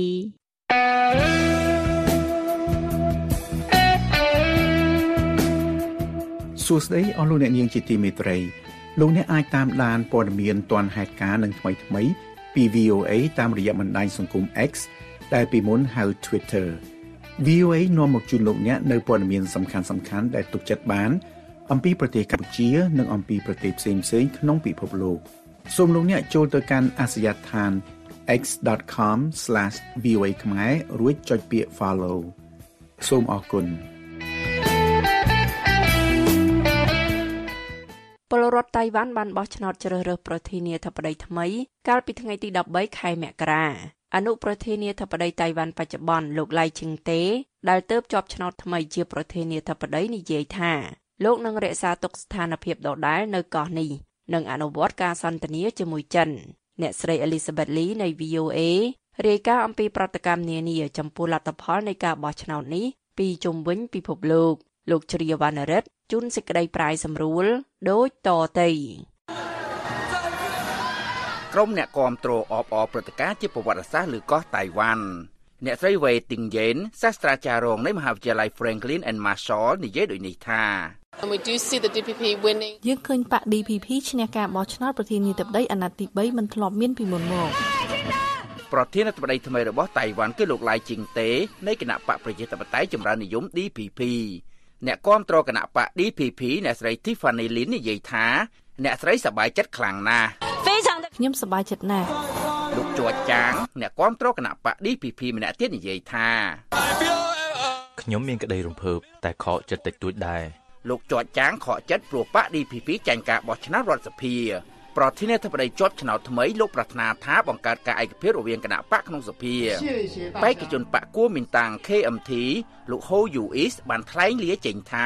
សួស្តីអស់លោកអ្នកនាងជាទីមេត្រីលោកអ្នកអាចតាមដានព័ត៌មានទាន់ហេតុការណ៍និងថ្មីថ្មីពី វី អូ អេ តាមរយៈបណ្ដាញសង្គម X ដែលពីមុនហៅ Twitter វី អូ អេ នាំមកជូនលោកអ្នកនៅព័ត៌មានសំខាន់ៗដែលទុកចិត្តបានអំពីប្រទេសកម្ពុជានិងអំពីប្រទេសផ្សេងៗក្នុងពិភពលោកសូមលោកអ្នកចូលទៅកាន់អាសយដ្ឋាន x dot com slash v o a ខ្មែររួចចុចពាក្យ Follow សូមអរគុណពលរដ្ឋតៃវ៉ាន់បានបោះឆ្នោតជ្រើសរើសប្រធានាធិបតីថ្មីកាលពីថ្ងៃទីដប់បីខែមករាអនុប្រធានាធិបតីតៃវ៉ាន់បច្ចុប្បន្នលោកឡៃឈិងតេដែលទើបជាប់ឆ្នោតថ្មីជាប្រធានាធិបតីនិយាយថាលោកនឹងរក្សាទុកស្ថានភាពដដែលនៅកោះនេះនិងអនុវត្តការសន្ទនាជាមួយចិនអ្នកស្រី Elizabeth Lee នៃ វី អូ អេ រាយការណ៍អំពីប្រតិកម្មនានាចំពោះលទ្ធផលនៃការបោះឆ្នោតនេះពីជុំវិញពិភពលោកលោកជ្រាវណ្ណរិទ្ធជូនសេចក្តីប្រាយសម្រួលដូចតទៅក្រុមអ្នកគាំទ្រអបអរព្រឹត្តិការណ៍ជាប្រវត្តិសាស្ត្រលើកោះតៃវ៉ាន់អ្នកស្រីវ៉េទីងយេនសាស្ត្រាចារ្យរងនៃមហាវិទ្យាល័យ Franklin and Marshall និយាយដូចនេះថា We do see the ឌី พี พี winning យើងឃើញបក ឌី พี พี ឈ្នះការបោះឆ្នោតប្រធានាធិបតីអាណត្តិទីបីមិនធ្លាប់មានពីមុនមកប្រធានាធិបតីថ្មីរបស់តៃវ៉ាន់គឺលោកឡៃជីងតេនៃគណៈបកប្រជាធិបតេយ្យចម្រើននិយម ឌី พี พี អ្នកគាំទ្រគណៈបក ឌី พี พี អ្នកស្រី Tiffany Lin និយាយថាអ្នកស្រីសប្បាយចិត្តខ្លាំងណាស់ខ្ញុំសប្បាយចិត្តណាស់លោកជាប់ចាងអ្នកគាំទ្រគណៈបក ឌី พี พี ម្នាក់ទៀតនិយាយថាខ្ញុំមានក្តីរំភើបតែខកចិត្តតិចតួចដែរលោកជាប់ចាងខកចិត្តព្រោះបក ឌី พี พี ចាញ់ការបោះឆ្នោតរដ្ឋសភាប្រធានាធិបតីជាប់ឆ្នោតថ្មីលោកប្រាថ្នាថាបង្កើតការឯកភាពរវាងគណៈបកក្នុងសភាបេក្ខជនបកគួរមីនតាំង ខេ អឹម ធី លោកហូយូអ៊ីសបានថ្លែងលាចេញថា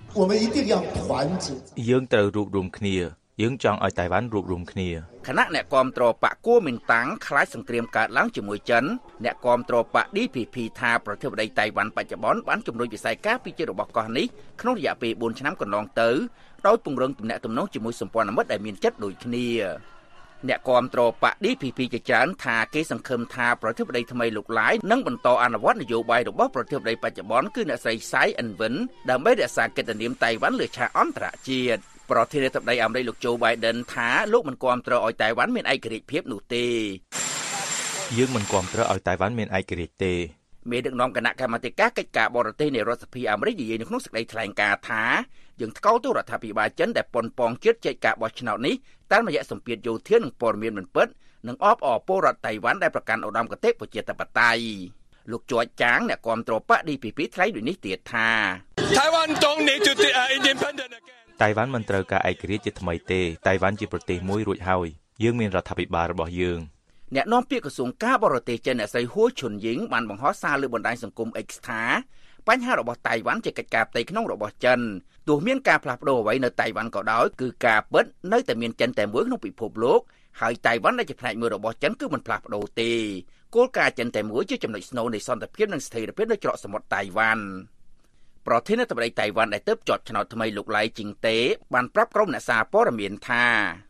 យើងត្រូវរួបរวมគ្នាយើងចង់ឲ្យតៃវ៉ាន់រួបរวมគ្នាគណៈអ្នកគាំទ្របកគួរមីនតាំងខ្លាចសង្គ្រាមកើតឡើងជាមួយចិនអ្នកគាំទ្របក ឌី พี พี ថាប្រធានាធិបតីតៃវ៉ាន់បច្ចុប្បន្នបានជំរុញវិស័យការពារជាតិរបស់កោះនេះក្នុងរយៈពេលបួនឆ្នាំកន្លងទៅដោយពង្រឹងទំនាក់ទំនងជាមួយសម្ព័ន្ធមិត្តដែលមានចិត្តដូចគ្នាអ្នកគាំទ្របក ឌី พี พี ជាច្រើនថាគេសង្ឃឹមថាប្រធានាធិបតីថ្មីលោកឡាយនឹងបន្តអនុវត្តនយោបាយរបស់ប្រធានាធិបតីបច្ចុប្បន្នគឺអ្នកស្រីសៃអិនវិនដើម្បីរក្សាកិត្តិនាមតៃវ៉ាន់លើឆាកអន្តរជាតិប្រធានាធិបតីអាមេរិកលោកโจ Biden ថាលោកមិនគាំទ្រឲ្យតៃវ៉ាន់មានឯករាជ្យភាពនោះទេយើងមិនគាំទ្រឲ្យតៃវ៉ាន់មានឯករាជ្យទេមេដឹកនាំគណៈកម្មាធិការកិច្ចការបរទេសនៃរដ្ឋសភាអាមេរិកនិយាយនៅក្នុងសេចក្តីថ្លែងការណ៍ថាយើងថ្កោលទោសរដ្ឋាភិបាលចិនដែលប៉ុនប៉ងជឿជែកការបោះឆ្នោតនេះតាមរយៈសម្ពាធយោធានិងព័ត៌មានមិនពិតនិងអបអរពលរដ្ឋតៃវ៉ាន់ដែលប្រកាន់ឧត្តមគតិប្រជាធិបតេយ្យលោកជាប់ចាងអ្នកគាំទ្របក ឌី พี พี ថ្លែងដូចនេះទៀតថាតៃវ៉ាន់ don't need to be independentតៃវ៉ាន់មិនត្រូវការឯករាជ្យជាថ្មីទេតៃវ៉ាន់ជាប្រទេសមួយរួចហើយយើងមានរដ្ឋាភិបាលរបស់យើងអ្នកនាំពាក្យក្រសួងការបរទេសចិនអ្នកស្រីហួយឈុនយីងបានបង្ហោះសារលើបណ្ដាញសង្គម X ថាបញ្ហារបស់តៃវ៉ាន់ជាកិច្ចការផ្ទៃក្នុងរបស់ចិនទោះមានការផ្លាស់ប្ដូរអ្វីនៅតៃវ៉ាន់ក៏ដោយគឺការពិតនៅតែមានចិនតែមួយក្នុងពិភពលោកហើយតៃវ៉ាន់ដែលជាផ្នែកមួយរបស់ចិនគឺមិនផ្លាស់ប្ដូរទេគោលការណ៍ចិនតែមួយជាចំណុចស្នូលនៃសន្តិភាពនិងស្ថិរភាពនៅច្រកសមុទ្រតៃវ៉ាន់ប្រធានាធិបតីតៃវ៉ាន់ដែលទើបជាប់ឆ្នោតថ្មីលោកឡៃជីងតេបានប្រាប់ក្រុមអ្នកសារព័ត៌មានថា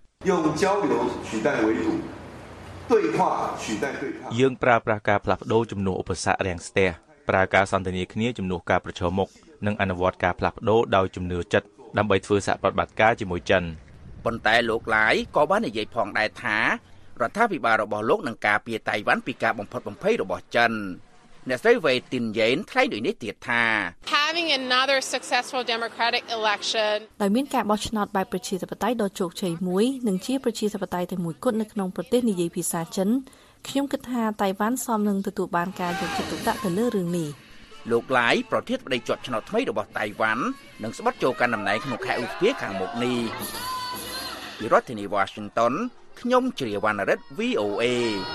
យើងប្រើប្រាស់ការផ្លាស់ប្ដូរជំនួសឧបសគ្គរាំងស្ទះប្រើការសន្ទនាគ្នាជំនួសការប្រឈមមុខនិងអនុវត្តការផ្លាស់ប្ដូរដោយជំនឿចិត្តដើម្បីធ្វើសហប្រតិបត្តិការជាមួយចិនប៉ុន្តែលោកឡាយក៏បាននិយាយផងដែរថារដ្ឋាភិបាលរបស់លោកនឹងការពារតៃវ៉ាន់ពីការបំផិតបំភ័យរបស់ចិនអ្នកស្រីវ៉េទីនយេនថ្លែងដូចនេះទៀតថា Having another successful democratic election ដោយមានការបោះឆ្នោតបែបប្រជាធិបតេយ្យដ៏ជោគជ័យមួយនិងជាប្រជាធិបតេយ្យតែមួយគត់នៅក្នុងប្រទេសនិយាយភាសាចិនខ្ញុំគិតថាតៃវ៉ាន់សមនឹងទទួលបានការយកចិត្តទុកដាក់ទៅលើរឿងនេះលោកឡាយប្រធានាធិបតីជាប់ឆ្នោតថ្មីរបស់តៃវ៉ាន់នឹងស្បត់ចូលកាន់តំណែងក្នុងខែឧសភាខាងមុខនេះពីរដ្ឋធានី Washington ខ្ញុំជ្រាវណ្ណរិទ្ធ វី អូ เอ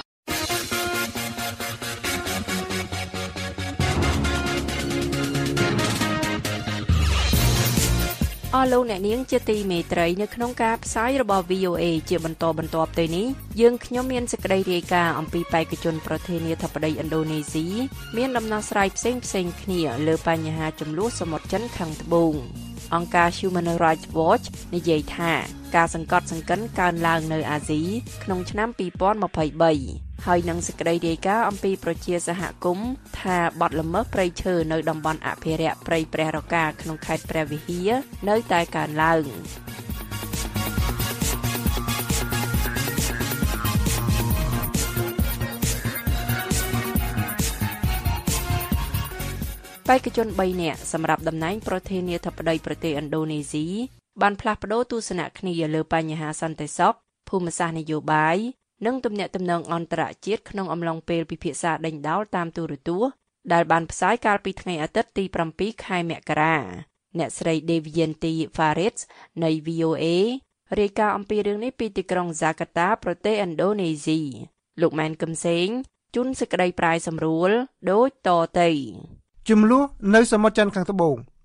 អស់លោកអ្នកនាងជាទីមេត្រីនៅក្នុងការផ្សាយរបស់ វី អូ เอ ជាបន្តបន្ទាប់ទៅនេះយើងខ្ញុំមានសេចក្តីរាយការណ៍អំពីបេក្ខជនប្រធានាធិបតីឥណ្ឌូនេស៊ីមានដំណោះស្រាយផ្សេងផ្សេងគ្នាលើបញ្ហាជម្លោះសមុទ្រចិនខាងត្បូងអង្គការ Human Rights Watch និយាយថាការសង្កត់សង្កិនកើនឡើងនៅអាស៊ីក្នុងឆ្នាំពីរពាន់ម្ភៃបីហើយនឹងសេចក្តីរាយការណ៍អំពីប្រជាសហគមន៍ថាបទល្មើសព្រៃឈើនៅតំបន់អភិរក្សព្រៃព្រះរកាក្នុងខេត្តព្រះវិហារនៅតែកើនឡើងបេក្ខជនបីនាក់សម្រាប់តំណែងប្រធានាធិបតីប្រទេសឥណ្ឌូនេស៊ីបានផ្លាស់ប្តូរទស្សនៈគ្នាលើបញ្ហាសន្តិសុខភូមិសាស្ត្រនយោបាយនិងទំនាក់ទំនងអន្តរជាតិក្នុងអំឡុងពេលពិភាក្សាដេញដោលតាមទូរទស្សន៍ដែលបានផ្សាយកាលពីថ្ងៃអាទិត្យទី៧ខែមករាអ្នកស្រី Devianti Farid នៃ វី អូ เอ រាយការណ៍អំពីរឿងនេះពីទីក្រុង Jakarta ប្រទេសឥណ្ឌូនេស៊ីលោកម៉ែនកឹមសេងជូនសេចក្តីប្រាយសម្រួលដូចតទៅជំលោះនៅសមុទ្រចិនខាងត្បូង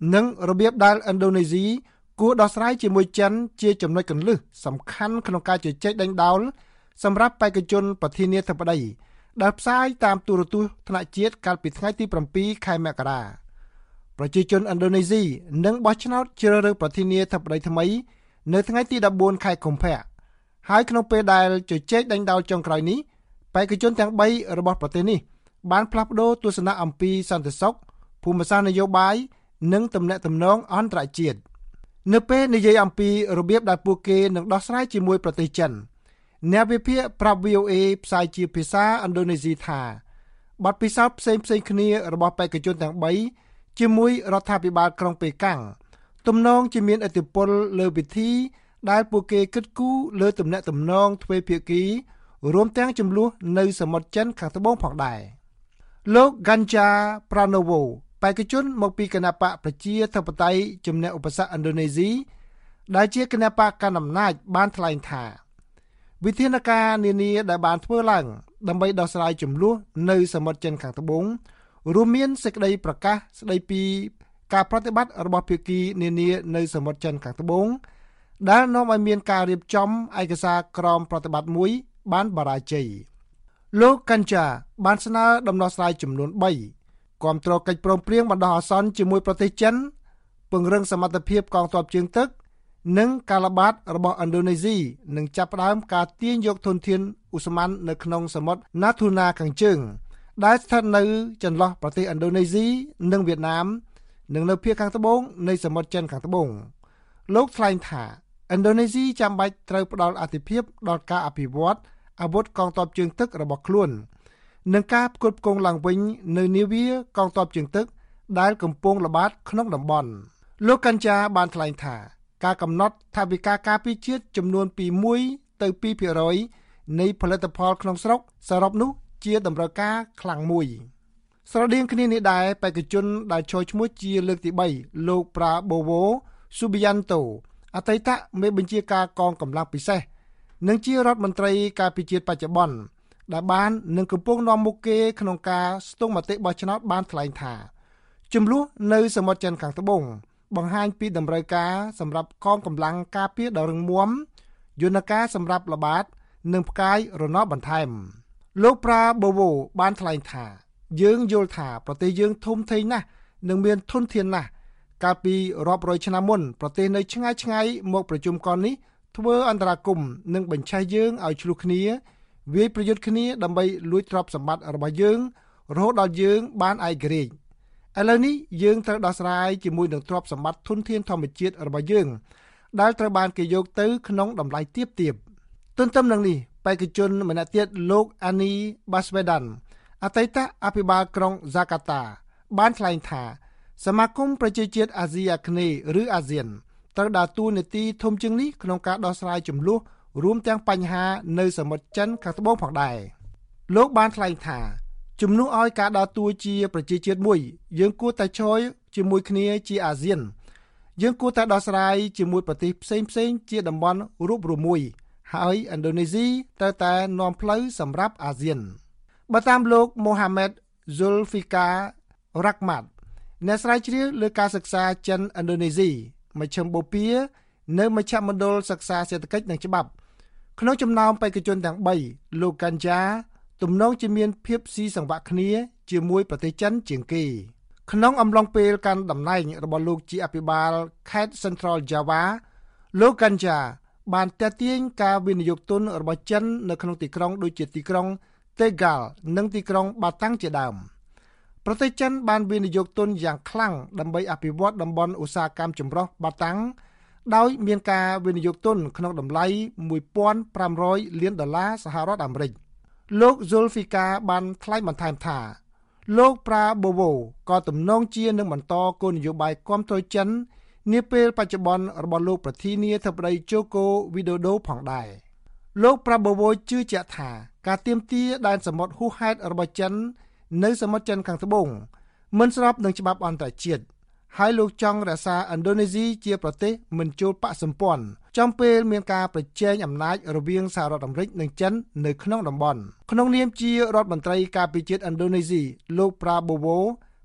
និងរបៀបដែលឥណ្ឌូនេស៊ីគួរដោះស្រាយជាមួយចិនជាចំណុចគន្លឹះសំខាន់ក្នុងការជជែកដេញដោលសម្រាប់បេក្ខជនប្រធានាធិបតីដែលផ្សាយតាមទូរទស្សន៍ថ្នាក់ជាតិកាលពីថ្ងៃទី7ខែមករាប្រជាជនឥណ្ឌូនេស៊ីនឹងបោះឆ្នោតជ្រើសរើសប្រធានាធិបតីថ្មីនៅថ្ងៃទី14ខែកុម្ភៈហើយក្នុងពេលដែលជជែកដេញដោលចុងក្រោយនេះបេក្ខជនទាំង3របស់ប្រទេសនេះបានផ្លាស់ប្តូរទស្សនៈអំពីសន្តិសុខភូមិសាស្ត្រនយោបាយនិងទំនាក់ទំនងអន្តរជាតិនៅពេលនិយាយអំពីរបៀបដែលពួកគេនឹងដោះស្រាយជាមួយប្រទេសចិនអ្នកវិភាគប្រាប់ វី អូ เอ ផ្សាយជាភាសាឥណ្ឌូនេស៊ីថាបទពិសោធន៍ផ្សេងៗគ្នារបស់បេក្ខជនទាំង3ជាមួយរដ្ឋាភិបាលក្រុងប៉េកាំងទំនងជាមានឥទ្ធិពលលើវិធីដែលពួកគេគិតគូរលើទំនាក់ទំនងទ្វេភាគីរួមទាំងចំនួននៅសមុទ្រចិនខាងត្បូងផងដែរលោក Ganjar Pranowo បេក្ខជនមកពីគណបកប្រជាធិបតេយ្យជំនះឧបសគ្គឥណ្ឌូនេស៊ីដែលជាគណបកកណ្ដាលអំណាចបានថ្លែងថាវិធានការនានាដែលបានធ្វើឡើងដើម្បីដោះស្រាយជម្លោះនៅសមុទ្រចិនខាងត្បូងរួមមានសេចក្តីប្រកាសស្តីពីការប្រតិបត្តិរបស់ភាគីនានានៅសមុទ្រចិនខាងត្បូងដែលនាំឲ្យមានការរៀបចំឯកសារក្រមប្រតិបត្តិមួយបានបរាជ័យលោកកាន់ចាបានស្នើដំណោះស្រាយចំនួន3គាំទ្រកិច្ចព្រមព្រៀងបណ្ដោះអាសន្នជាមួយប្រទេសចិនពង្រឹងសមត្ថភាពកងទ័ពជើងទឹកនិងការល្បាតរបស់ឥណ្ឌូនេស៊ីនឹងចាប់ផ្ដើមការទាញយកធនធានឧស្ម័ននៅក្នុងសមុទ្រណាធូណាខាងជើងដែលស្ថិតនៅចន្លោះប្រទេសឥណ្ឌូនេស៊ីនិងវៀតណាមនិងនៅភាគខាងត្បូងនៃសមុទ្រចិនខាងត្បូងលោកថ្លែងថាឥណ្ឌូនេស៊ីចាំបាច់ត្រូវផ្ដល់អាទិភាពដល់ការអភិវឌ្ឍអាវុធកងទ័ពជើងទឹករបស់ខ្លួននិងការផ្គត់ផ្គង់ឡើងវិញនៅនាវាកងទ័ពជើងទឹកដែលកំពុងល្បាតក្នុងតំបន់លោកកាន់ចាបានថ្លែងថាការកំណត់ថវិកាការពារជាតិចំនួនពីមួយទៅពីរភាគរយនៃផលិតផលក្នុងស្រុកសរុបនោះជាតម្រូវការខ្លាំងមួយស្រដៀងគ្នានេះដែរបេក្ខជនដែលចូលឈ្មោះជាលើកទី3លោក Prabowo Subianto អតីតមេបញ្ជាការកងកម្លាំងពិសេសនិងជារដ្ឋមន្ត្រីការពារជាតិបច្ចុប្បន្នដែលបាននឹងកំពុងនាំមុខគេក្នុងការស្ទង់មតិបោះឆ្នោតបានថ្លែងថាចំនួននៅសមុទ្រចិនខាងត្បូងបង្ហាញពីតម្រូវការសម្រាប់កងកម្លាំងការពារដ៏រឹងមាំយន្តការសម្រាប់ល្បាតនិងផ្កាយរណបបន្ថែមលោក Prabowo បានថ្លែងថាយើងយល់ថាប្រទេសយើងធំធេងណាស់និងមានធនធានណាស់កាលពីរាប់រយឆ្នាំមុនប្រទេសនៅឆ្ងាយឆ្ងាយមកប្រជុំកននេះធ្វើអន្តរាគមន៍និងបញ្ឆេះយើងឲ្យឆ្លោះគ្នាវាយប្រយុទ្ធគ្នាដើម្បីលួចទ្រព្យសម្បត្តិរបស់យើងរហូតដល់យើងបានឯករាជ្យឥឡូវនេះយើងត្រូវដោះស្រាយជាមួយនឹងទ្រព្យសម្បត្តិធនធានធម្មជាតិរបស់យើងដែលត្រូវបានគេយកទៅក្នុងតម្លៃទាបទាបទន្ទឹមនឹងនេះបេក្ខជនម្នាក់ទៀតលោក Ani Baswedan អតីតអភិបាលក្រុង Jakarta បានថ្លែងថាសមាគមប្រជាជាតិអាស៊ីអាគ្នេយ៍ឬអាស៊ានត្រូវដើរតួនាទីធំជាងនេះក្នុងការដោះស្រាយជម្លោះរួមទាំងបញ្ហានៅសមុទ្រចិនខាងត្បូងផងដែរលោកបានថ្លែងថាជំនួសឲ្យការដើរតួជាប្រជាជាតិមួយយើងគួរតែឈរជាមួយគ្នាជាអាស៊ានយើងគួរតែដោះស្រាយជាមួយប្រទេសផ្សេងផ្សេងជាតំបន់រួបរวมមួយហើយឥណ្ឌូនេស៊ីត្រូវតែនាំផ្លូវសម្រាប់អាស៊ានបើតាមលោក Mohamed Zulfikar Rahmat អ្នកស្រាវជ្រាវលើការសិក្សាចិនឥណ្ឌូនេស៊ីមជ្ឈមបូព៌ានៅមជ្ឈមណ្ឌលសិក្សាសេដ្ឋកិច្ចនិងច្បាប់ក្នុងចំណោមបេក្ខជនទាំង3លោកកាន់ចាទំនងជាមានភាពស៊ីសង្វាក់គ្នាជាមួយប្រទេសចិនជាងគេក្នុងអំឡុងពេលកាន់តំណែងរបស់លោកជាអភិបាលខេត្ត Central Java លោកកាន់ចាបានទាក់ទាញការវិនិយោគទុនរបស់ចិននៅក្នុងទីក្រុងដូចជាទីក្រុង Tegal និងទីក្រុង Batang ជាដើមប្រទេសចិនបានវិនិយោគទុនយ៉ាងខ្លាំងដើម្បីអភិវឌ្ឍតំបន់ឧស្សាហកម្មចម្រុះ Batang ដោយមានការវិនិយោគទុនក្នុងតម្លៃមួយពាន់ប្រាំរយលានដុល្លារសហរដ្ឋអាមេរិកលោក Zulfikar បានថ្លែងបន្ថែមថាលោក Prabowo ក៏ទំនងជានឹងបន្តគោលនយោបាយគាំទ្រចិននាពេលបច្ចុប្បន្នរបស់លោកប្រធានាធិបតី Joko Widodo ផងដែរលោក Prabowo ជឿជាក់ថាការទាមទារដែនសមុទ្រហួសហេតុរបស់ចិននៅសមុទ្រចិនខាងត្បូងមិនស្របនឹងច្បាប់អន្តរជាតិហើយលោកចង់រក្សាឥណ្ឌូនេស៊ីជាប្រទេសមិនចូលបកសម្ព័ន្ធចំពេលមានការប្រជែងអំណាចរវាងសហរដ្ឋអាមេរិកនិងចិននៅក្នុងតំបន់ក្នុងនាមជារដ្ឋមន្ត្រីការពារជាតិឥណ្ឌូនេស៊ីលោក Prabowo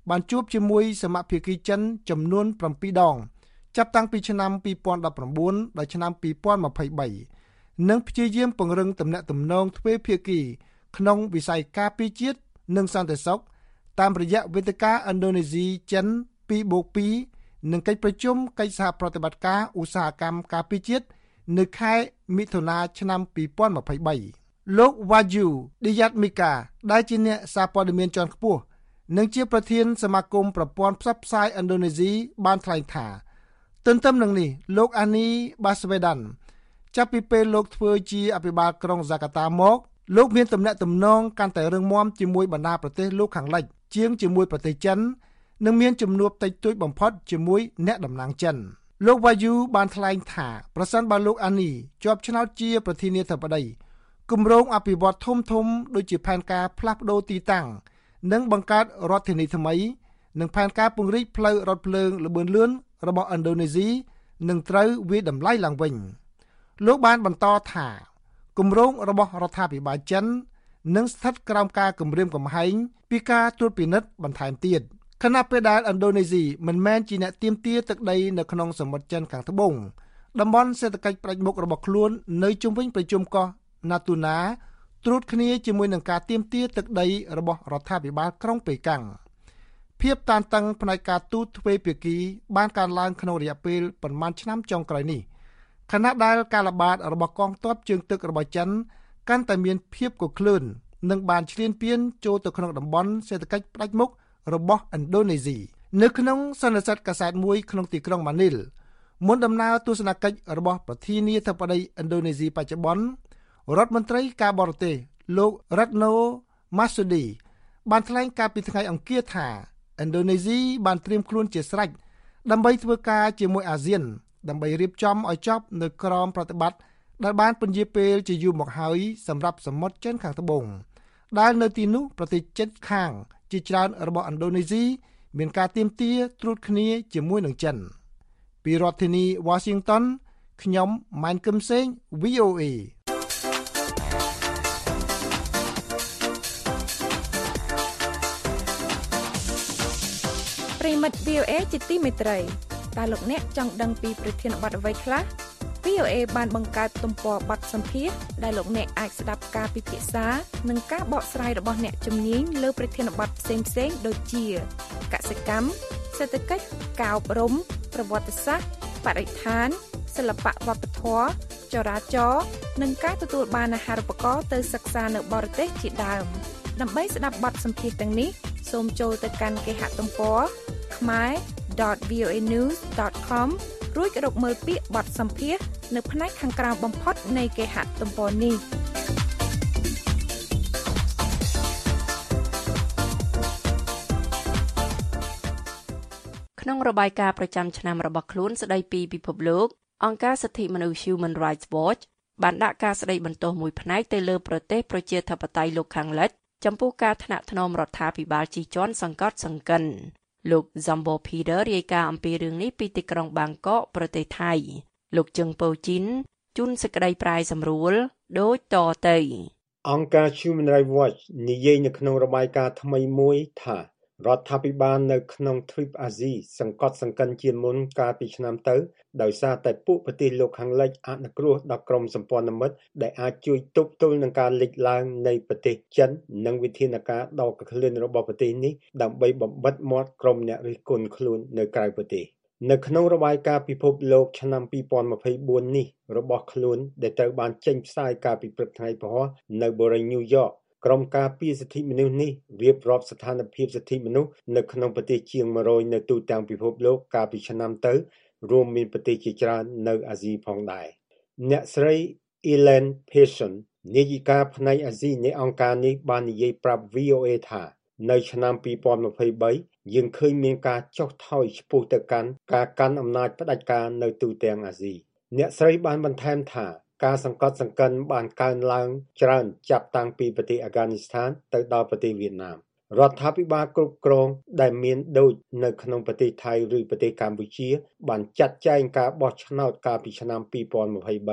បានជួបជាមួយសមាភាគីចិនចំនួន7ដងចាប់តាំងពីឆ្នាំពីរពាន់ដប់ប្រាំបួនដល់ឆ្នាំពីរពាន់ម្ភៃបីនិងព្យាយាមពង្រឹងទំនាក់ទំនងទ្វេភាគីក្នុងវិស័យការពារជាតិនិងសន្តិសុខតាមរយៈវេទិកាឥណ្ឌូនេស៊ីចិន ពីរបូកពីរ និងកិច្ចប្រជុំកិច្ចសហប្រតិបត្តិការឧស្សាហកម្មការពារជាតិនៅខែមិថុនាឆ្នាំពីរពាន់ម្ភៃបីលោក Wahyu Diyatmika ដែលជាអ្នកសារព័ត៌មានជាន់ខ្ពស់និងជាប្រធានសមាគមប្រព័ន្ធផ្សព្វផ្សាយឥណ្ឌូនេស៊ីបានថ្លែងថាទន្ទឹមនឹងនេះលោក Ani Baswedan ចាប់ពីពេលលោកធ្វើជាអភិបាលក្រុងហ្សាកាតាមកលោកមានទំនាក់ទំនងកាន់តែរឹងមាំជាមួយបណ្ដាប្រទេសលោកខាងលិចជាងជាមួយប្រទេសចិននិងមានជំនួបតិចតួចបំផុតជាមួយអ្នកតំណាងចិនលោក Wahyu បានថ្លែងថាប្រសិនបើលោក Ani ជាប់ឆ្នោតជាប្រធានាធិបតីគម្រោងអភិវឌ្ឍធំធំដូចជាផែនការផ្លាស់ប្ដូរទីតាំងនិងបង្កើតរដ្ឋធានីថ្មីនិងផែនការពង្រីកផ្លូវរថភ្លើងល្បឿនលឿនរបស់ឥណ្ឌូនេស៊ីនឹងត្រូវវាយតម្លៃឡើងវិញលោកបានបន្តថាគម្រោងរបស់រដ្ឋាភិបាលចិននឹងស្ថិតក្រោមការគំរាមកំហែងពីការត្រួតពិនិត្យបន្ថែមទៀតខណៈពេលដែលឥណ្ឌូនេស៊ីមិនមែនជាអ្នកទាមទារទឹកដីនៅក្នុងសមុទ្រចិនខាងត្បូងតំបន់សេដ្ឋកិច្ចផ្ដាច់មុខរបស់ខ្លួននៅជុំវិញប្រជុំកោះ Natuna ត្រួតគ្នាជាមួយនឹងការទាមទារទឹកដីរបស់រដ្ឋាភិបាលក្រុងប៉េកាំងភាពតានតឹងផ្នែកការទូតទ្វេភាគីបានកើនឡើងក្នុងរយៈពេលប្រមាណឆ្នាំចុងក្រោយនេះខណៈដែលការល្បាតរបស់កងទ័ពជើងទឹករបស់ចិនកាន់តែមានភាពកក្លឿននិងបានឈ្លានពានចូលទៅក្នុងតំបន់សេដ្ឋកិច្ចផ្ដាច់មុខរបស់ឥណ្ឌូនេស៊ីនៅក្នុងសន្និសីទកាសែតមួយក្នុងទីក្រុងម៉ានីលមុនដំណើរទស្សនកិច្ចរបស់ប្រធានាធិបតីឥណ្ឌូនេស៊ីបច្ចុប្បន្នរដ្ឋមន្ត្រីការបរទេសលោក Retno Marsudi បានថ្លែងកាលពីថ្ងៃអង្គារថាឥណ្ឌូនេស៊ីបានត្រៀមខ្លួនជាស្រេចដើម្បីធ្វើការជាមួយអាស៊ានដើម្បីរៀបចំឲ្យចប់នៅក្រមប្រតិបត្តិដែលបានពន្យាពេលជាយូរមកហើយសម្រាប់សមុទ្រចិនខាងត្បូងដែលនៅទីនោះប្រទេសជិតខាងជាច្រើនរបស់ឥណ្ឌូនេស៊ីមានការទាមទារត្រួតគ្នាជាមួយនឹងចិនពីរដ្ឋធានី Washington ខ្ញុំម៉ែនគឹមសេង វី អូ អេប្រិមិត្ត វី អូ អេ ជាទីមេត្រីតើលោកអ្នកចង់ដឹងពីប្រធានបទអ្វីខ្លះ វី អូ អេ បានបង្កើតទំព័របទសម្ភាសន៍ដែលលោកអ្នកអាចស្ដាប់ការពិភាក្សានិងការបកស្រាយរបស់អ្នកជំនាញលើប្រធានបទផ្សេងៗដូចជាកសិកម្មសេដ្ឋកិច្ចការអប់រំប្រវត្តិសាស្ត្របរិស្ថានសិល្បៈវប្បធម៌ចរាចរណ៍និងការទទួលបានអាហារូបករណ៍ទៅសិក្សានៅបរទេសជាដើមដើម្បីស្ដាប់បទសម្ភាសន៍ទាំងនេះសូមចូលទៅកាន់គេហទំព័រ khmer dot v o a news dot com រួចរកមើលពាក្យបទសម្ភាសន៍នៅផ្នែកខាងក្រោមបំផុតនៃគេហទំព័រនេះក្នុងរបាយការណ៍ប្រចាំឆ្នាំរបស់ខ្លួនស្ដីពីពិភពលោកអង្គការសិទ្ធិមនុស្ស Human Rights Watch បានដាក់ការស្ដីបន្ទោសមួយផ្នែកទៅលើប្រទេសប្រជាធិបតេយ្យលោកខាងលិចចំពោះការថ្នាក់ថ្នមរដ្ឋាភិបាលជិះជាន់សង្កត់សង្កិនលោក Zambo Peter រាយការណ៍អំពីរឿងនេះពីទីក្រុងបាងកកប្រទេសថៃលោកជឹងប៉ូជីនជូនសេចក្តីប្រាយសម្រួលដូចតទៅអង្គការ Human Rights Watch និយាយនៅក្នុងរបាយការណ៍ថ្មីមួយថារដ្ឋាភិបាលនៅក្នុងទ្វីបអាស៊ីសង្កត់សង្កិនជាងមុនកាលពីឆ្នាំទៅដោយសារតែពួកប្រទេសលោកខាងលិចអនុគ្រោះដល់ក្រុមសម្ព័ន្ធមិត្តដែលអាចជួយទប់ទល់នឹងការលេចឡើងនៃប្រទេសចិននិងវិធានការដ៏កក្លឿនរបស់ប្រទេសនេះដើម្បីបំបិទមាត់ក្រុមអ្នករិះគន់ខ្លួននៅក្រៅប្រទេសនៅក្នុងរបាយការណ៍ពិភពលោកឆ្នាំពីរពាន់ម្ភៃបួននេះរបស់ខ្លួនដែលត្រូវបានចេញផ្សាយកាលពីព្រឹកថ្ងៃពហុនៅបូរីញូវយ៉កក្រុមការពារសិទ្ធិមនុស្សនេះរៀបរាប់ស្ថានភាពសិទ្ធិមនុស្សនៅក្នុងប្រទេសជាងមួយរយនៅទូទាំងពិភពលោកកាលពីឆ្នាំទៅរួមមានប្រទេសជាច្រើននៅអាស៊ីផងដែរអ្នកស្រី Elaine Pearson នាយិកាផ្នែកអាស៊ីនៃអង្គការនេះបាននិយាយប្រាប់ វី អូ អេ ថានៅឆ្នាំពីរពាន់ម្ភៃបីយើងឃើញមានការចុះថយឆ្ពោះទៅកាន់ការកាន់អំណាចផ្ដាច់ការនៅទូទាំងអាស៊ីអ្នកស្រីបានបន្ថែមថាការសង្កត់សង្កិនបានកើនឡើងច្រើនចាប់តាំងពីប្រទេសអាហ្គានីស្ថានទៅដល់ប្រទេសវៀតណាមរដ្ឋាភិបាលគ្រប់គ្រងដែលមានដូចនៅក្នុងប្រទេសថៃឬប្រទេសកម្ពុជាបានចាត់ចែងការបោះឆ្នោតកាលពីឆ្នាំពីរពាន់ម្ភៃបី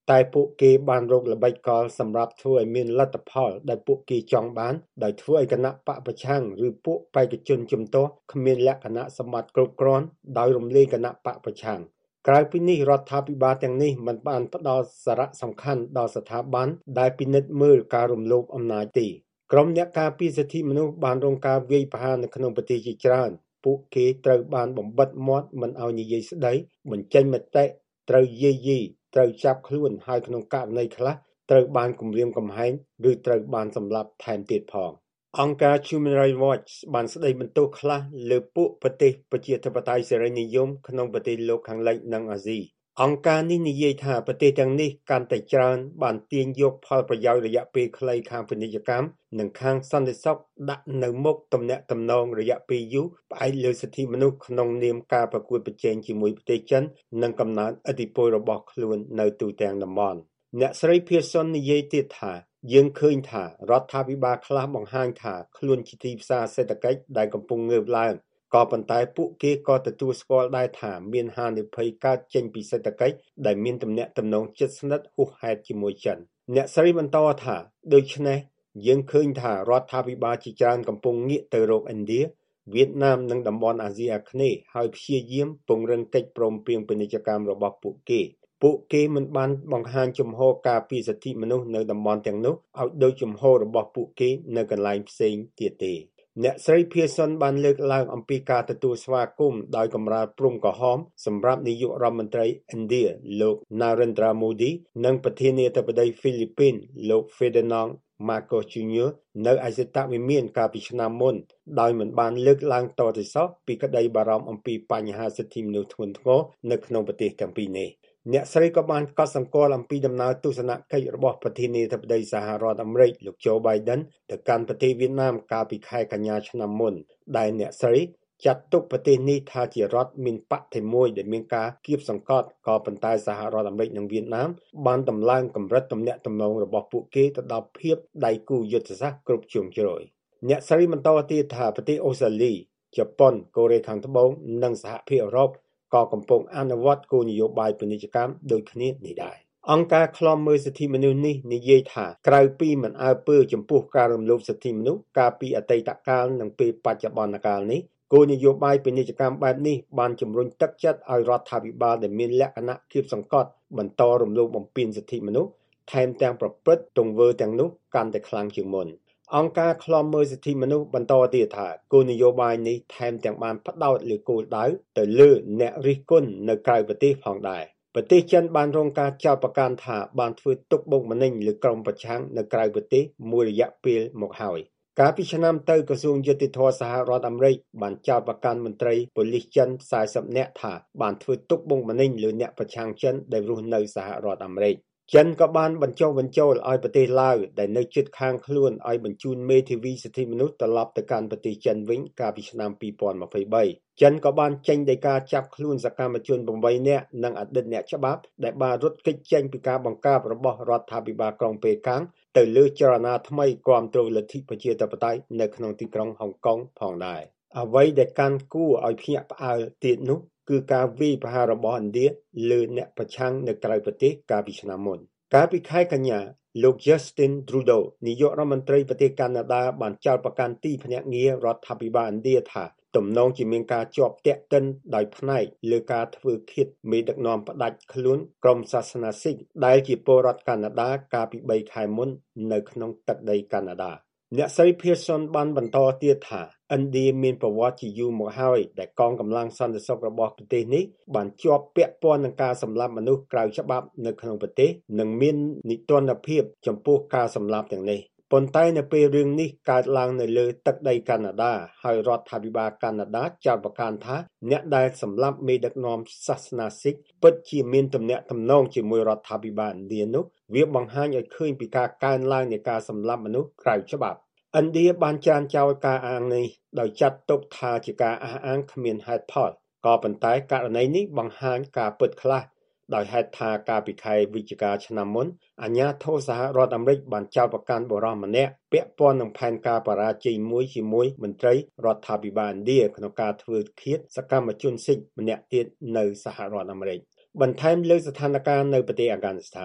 តែពួកគេបានរកល្បិចកលសម្រាប់ធ្វើឲ្យមានលទ្ធផលដែលពួកគេចង់បានដោយធ្វើឲ្យគណៈបកប្រឆាំងឬពួកបេក្ខជនជំទាស់គ្មានលក្ខណៈសម្បត្តិគ្រប់គ្រាន់ដោយរំលាយគណៈបកប្រឆាំងក្រៅពីនេះរដ្ឋាភិបាលទាំងនេះមិនបានផ្ដល់សារៈសំខាន់ដល់ស្ថាប័នដែលពិនិត្យមើលការរំលោភអំណាចទេក្រុមអ្នកការពារសិទ្ធិមនុស្សបានរងការវាយប្រហារនៅក្នុងប្រទេសជាច្រើនពួកគេត្រូវបានបំបិទមាត់មិនឲ្យនិយាយស្ដីបញ្ចេញមតិត្រូវយាយីត្រូវចាប់ខ្លួនហើយក្នុងករណីខ្លះត្រូវបានគំរាមកំហែងឬត្រូវបានសម្លាប់ថែមទៀតផងអង្គការ Human Rights Watch បានស្ដីបន្ទោសខ្លះលើពួកប្រទេសប្រជាធិបតេយ្យសេរីនិយមក្នុងប្រទេសលោកខាងលិចនិងអាស៊ីអង្គការនេះនិយាយថាប្រទេសទាំងនេះកាន់តែច្រើនបានទាញយកផលប្រយោជន៍រយៈពេលខ្លីខាងពាណិជ្ជកម្មនិងខាងសន្តិសុខដាក់នៅមុខទំនាក់ទំនងរយៈពេលយូរផ្អែកលើសិទ្ធិមនុស្សក្នុងនាមការប្រកួតប្រជែងជាមួយប្រទេសចិននិងកំណើនឥទ្ធិពលរបស់ខ្លួននៅទូទាំងតំបន់អ្នកស្រី Pearson និយាយទៀតថាយើងឃើញថារដ្ឋាភិបាលខ្លះបង្ហាញថាខ្លួនជាទីផ្សារសេដ្ឋកិច្ចដែលកំពុងងើបឡើងក៏ប៉ុន្តែពួកគេក៏ទទួលស្គាល់ដែរថាមានហានិភ័យកើតចេញពីសេដ្ឋកិច្ចដែលមានទំនាក់ទំនងជិតស្និទ្ធហួសហេតុជាមួយចិនអ្នកស្រីបន្តថាដូច្នេះយើងឃើញថារដ្ឋាភិបាលជាច្រើនកំពុងងាកទៅរកឥណ្ឌាវៀតណាមនិងតំបន់អាស៊ីអាគ្នេយ៍ហើយព្យាយាមពង្រឹងកិច្ចព្រមព្រៀងពាណិជ្ជកម្មរបស់ពួកគេពួកគេមិនបានបង្ហាញជំហរការពារសិទ្ធិមនុស្សនៅតំបន់ទាំងនោះឲ្យដូចជំហររបស់ពួកគេនៅកន្លែងផ្សេងទៀតទេអ្នកស្រី Pearson បានលើកឡើងអំពីការទទួលស្វាគមន៍ដោយកម្រាលព្រំក្រហមសម្រាប់នាយករដ្ឋមន្ត្រីឥណ្ឌាលោក Narendra Modi និងប្រធានាធិបតីហ្វីលីពីនលោក Ferdinand Marcos Junior នៅឯសេតវិមានកាលពីឆ្នាំមុនដោយមិនបានលើកឡើងតទៅសោះពីក្តីបារម្ភអំពីបញ្ហាសិទ្ធិមនុស្សធ្ងន់ធ្ងរនៅក្នុងប្រទេសទាំងពីរនេះអ្នកស្រីក៏បានកត់សម្គាល់អំពីដំណើរទស្សនកិច្ចរបស់ប្រធានាធិបតីសហរដ្ឋអាមេរិកលោក Joe Biden ទៅកាន់ប្រទេសវៀតណាមកាលពីខែកញ្ញាឆ្នាំមុនដែលអ្នកស្រីចាត់ទុកប្រទេសនេះថាជារដ្ឋមានបកតែមួយដែលមានការគៀបសង្កត់ក៏ប៉ុន្តែសហរដ្ឋអាមេរិកនិងវៀតណាមបានដំឡើងកម្រិតទំនាក់ទំនងរបស់ពួកគេទៅដល់ភាពដៃគូយុទ្ធសាស្ត្រគ្រប់ជ្រុងជ្រោយអ្នកស្រីបន្តទៀតថាប្រទេសអូស្ត្រាលីជប៉ុនកូរ៉េខាងត្បូងនិងសហភាពអឺរ៉ុបក៏កំពុងអនុវត្តគោលនយោបាយពាណិជ្ជកម្មដូចគ្នានេះដែរអង្គការឃ្លាំមើលសិទ្ធិមនុស្សនេះនិយាយថាក្រៅពីមិនអើពើចំពោះការរំលោភសិទ្ធិមនុស្សកាលពីអតីតកាលនិងពេលបច្ចុប្បន្នកាលនេះគោលនយោបាយពាណិជ្ជកម្មបែបនេះបានជំរុញទឹកចិត្តឲ្យរដ្ឋាភិបាលដែលមានលក្ខណៈគៀបសង្កត់បន្តរំលោភបំពានសិទ្ធិមនុស្សថែមទាំងប្រព្រឹត្តទង្វើទាំងនោះកាន់តែខ្លាំងជាងមុនអង្គការឃ្លាំមើលសិទ្ធិមនុស្សបន្តទៀតថាគោលនយោបាយនេះថែមទាំងបានផ្ដោតលើគោលដៅទៅលើអ្នករិះគន់នៅក្រៅប្រទេសផងដែរប្រទេសចិនបានរងការចោទប្រកាន់ថាបានធ្វើទុកបុកម្នេញលើក្រុមប្រឆាំងនៅក្រៅប្រទេសមួយរយៈពេលមកហើយកាលពីឆ្នាំទៅក្រសួងយុតិធម៌សហរដ្ឋអាមេរិកបានចោទប្រកាន់មន្ត្រីប៉ូលីសចិនសែសិបនាក់ថាបានធ្វើទុកបុកម្នេញលើអ្នកប្រឆាំងចិនដែលរស់នៅសហរដ្ឋអាមេរិកចិនក៏បានបញ្ចុះបញ្ចូលឲ្យប្រទេសឡាវដែលនៅជិតខាងខ្លួនឲ្យបញ្ជូនមេធាវីសិទ្ធិមនុស្សត្រឡប់ទៅកាន់ប្រទេសចិនវិញកាលពីឆ្នាំពីរពាន់ម្ភៃបីចិនក៏បានចេញដីកាចាប់ខ្លួនសកម្មជនប្រាំបីនាក់និងអតីតអ្នកច្បាប់ដែលបានរត់គេចចេញពីការបង្ក្រាបរបស់រដ្ឋាភិបាលក្រុងប៉េកាំងទៅលើចលនាថ្មីគាំទ្រលទ្ធិប្រជាធិបតេយ្យនៅក្នុងទីក្រុងហុងកុងផងដែរអ្វីដែលកាន់គួរឲ្យភ្ញាក់ផ្អើលទៀតនោះគឺការវាយប្រហាររបស់ឥណ្ឌាលើអ្នកប្រឆាំងនៅក្រៅប្រទេសកាលពីឆ្នាំមុនកាលពីខែកញ្ញាលោក Justin Trudeau នាយករដ្ឋមន្ត្រីប្រទេសកាណាដាបានចោទប្រកាន់ទីភ្នាក់ងាររដ្ឋាភិបាលឥណ្ឌាថាទំនងជាមានការជាប់ទាក់ទិនដោយផ្នែកលើការធ្វើឃាតមេដឹកនាំផ្ដាច់ខ្លួនក្រុមសាសនាស៊ីកដែលជាពលរដ្ឋកាណាដាកាលពីបីខែមុននៅក្នុងទឹកដីកាណាដាអ្នកស្រី Pearson បានបន្តទៀតថាឥណ្ឌាមានប្រវត្តិជាយូរមកហើយដែលកងកម្លាំងសន្តិសុខរបស់ប្រទេសនេះបានជាប់ពាក់ព័ន្ធនឹងការសម្លាប់មនុស្សក្រៅច្បាប់នៅក្នុងប្រទេសនិងមាននិទានភាពចំពោះការសម្លាប់ទាំងនេះប៉ុន្តែនៅពេលរឿងនេះកើតឡើងនៅលើទឹកដីកាណាដាហើយរដ្ឋាភិបាលកាណាដាចោទប្រកាន់ថាអ្នកដែលសម្លាប់មេដឹកនាំសាសនាស៊ីកពិតជាមានទំនាក់ទំនងជាមួយរដ្ឋាភិបាលឥណ្ឌានោះវាបង្ហាញឲ្យឃើញពីការកើនឡើងនៃការសម្លាប់មនុស្សក្រៅច្បាប់ឥណ្ឌាបានចានចោលការអាងនេះដោយចាត់ទុកថាជាការអះអាងគ្មានហេតុផលក៏ប៉ុន្តែករណីនេះបង្ហាញការពិតខ្លះដោយហេតុថាកាលពីខែវិច្ឆិកាឆ្នាំមុនអាជ្ញាធរសហរដ្ឋអាមេរិកបានចោទប្រកាន់បុរសម្នាក់ពាក់ព័ន្ធនឹងផែនការបរាជ័យមួយជាមួយមន្ត្រីរដ្ឋាភិបាលឥណ្ឌាក្នុងការធ្វើឃាតសកម្មជនស៊ីកម្នាក់ទៀតនៅសហរដ្ឋអាមេរិកបន្ថែមលើស្ថានភាពនៅប្រទេសអាហ្គានីស្ថាន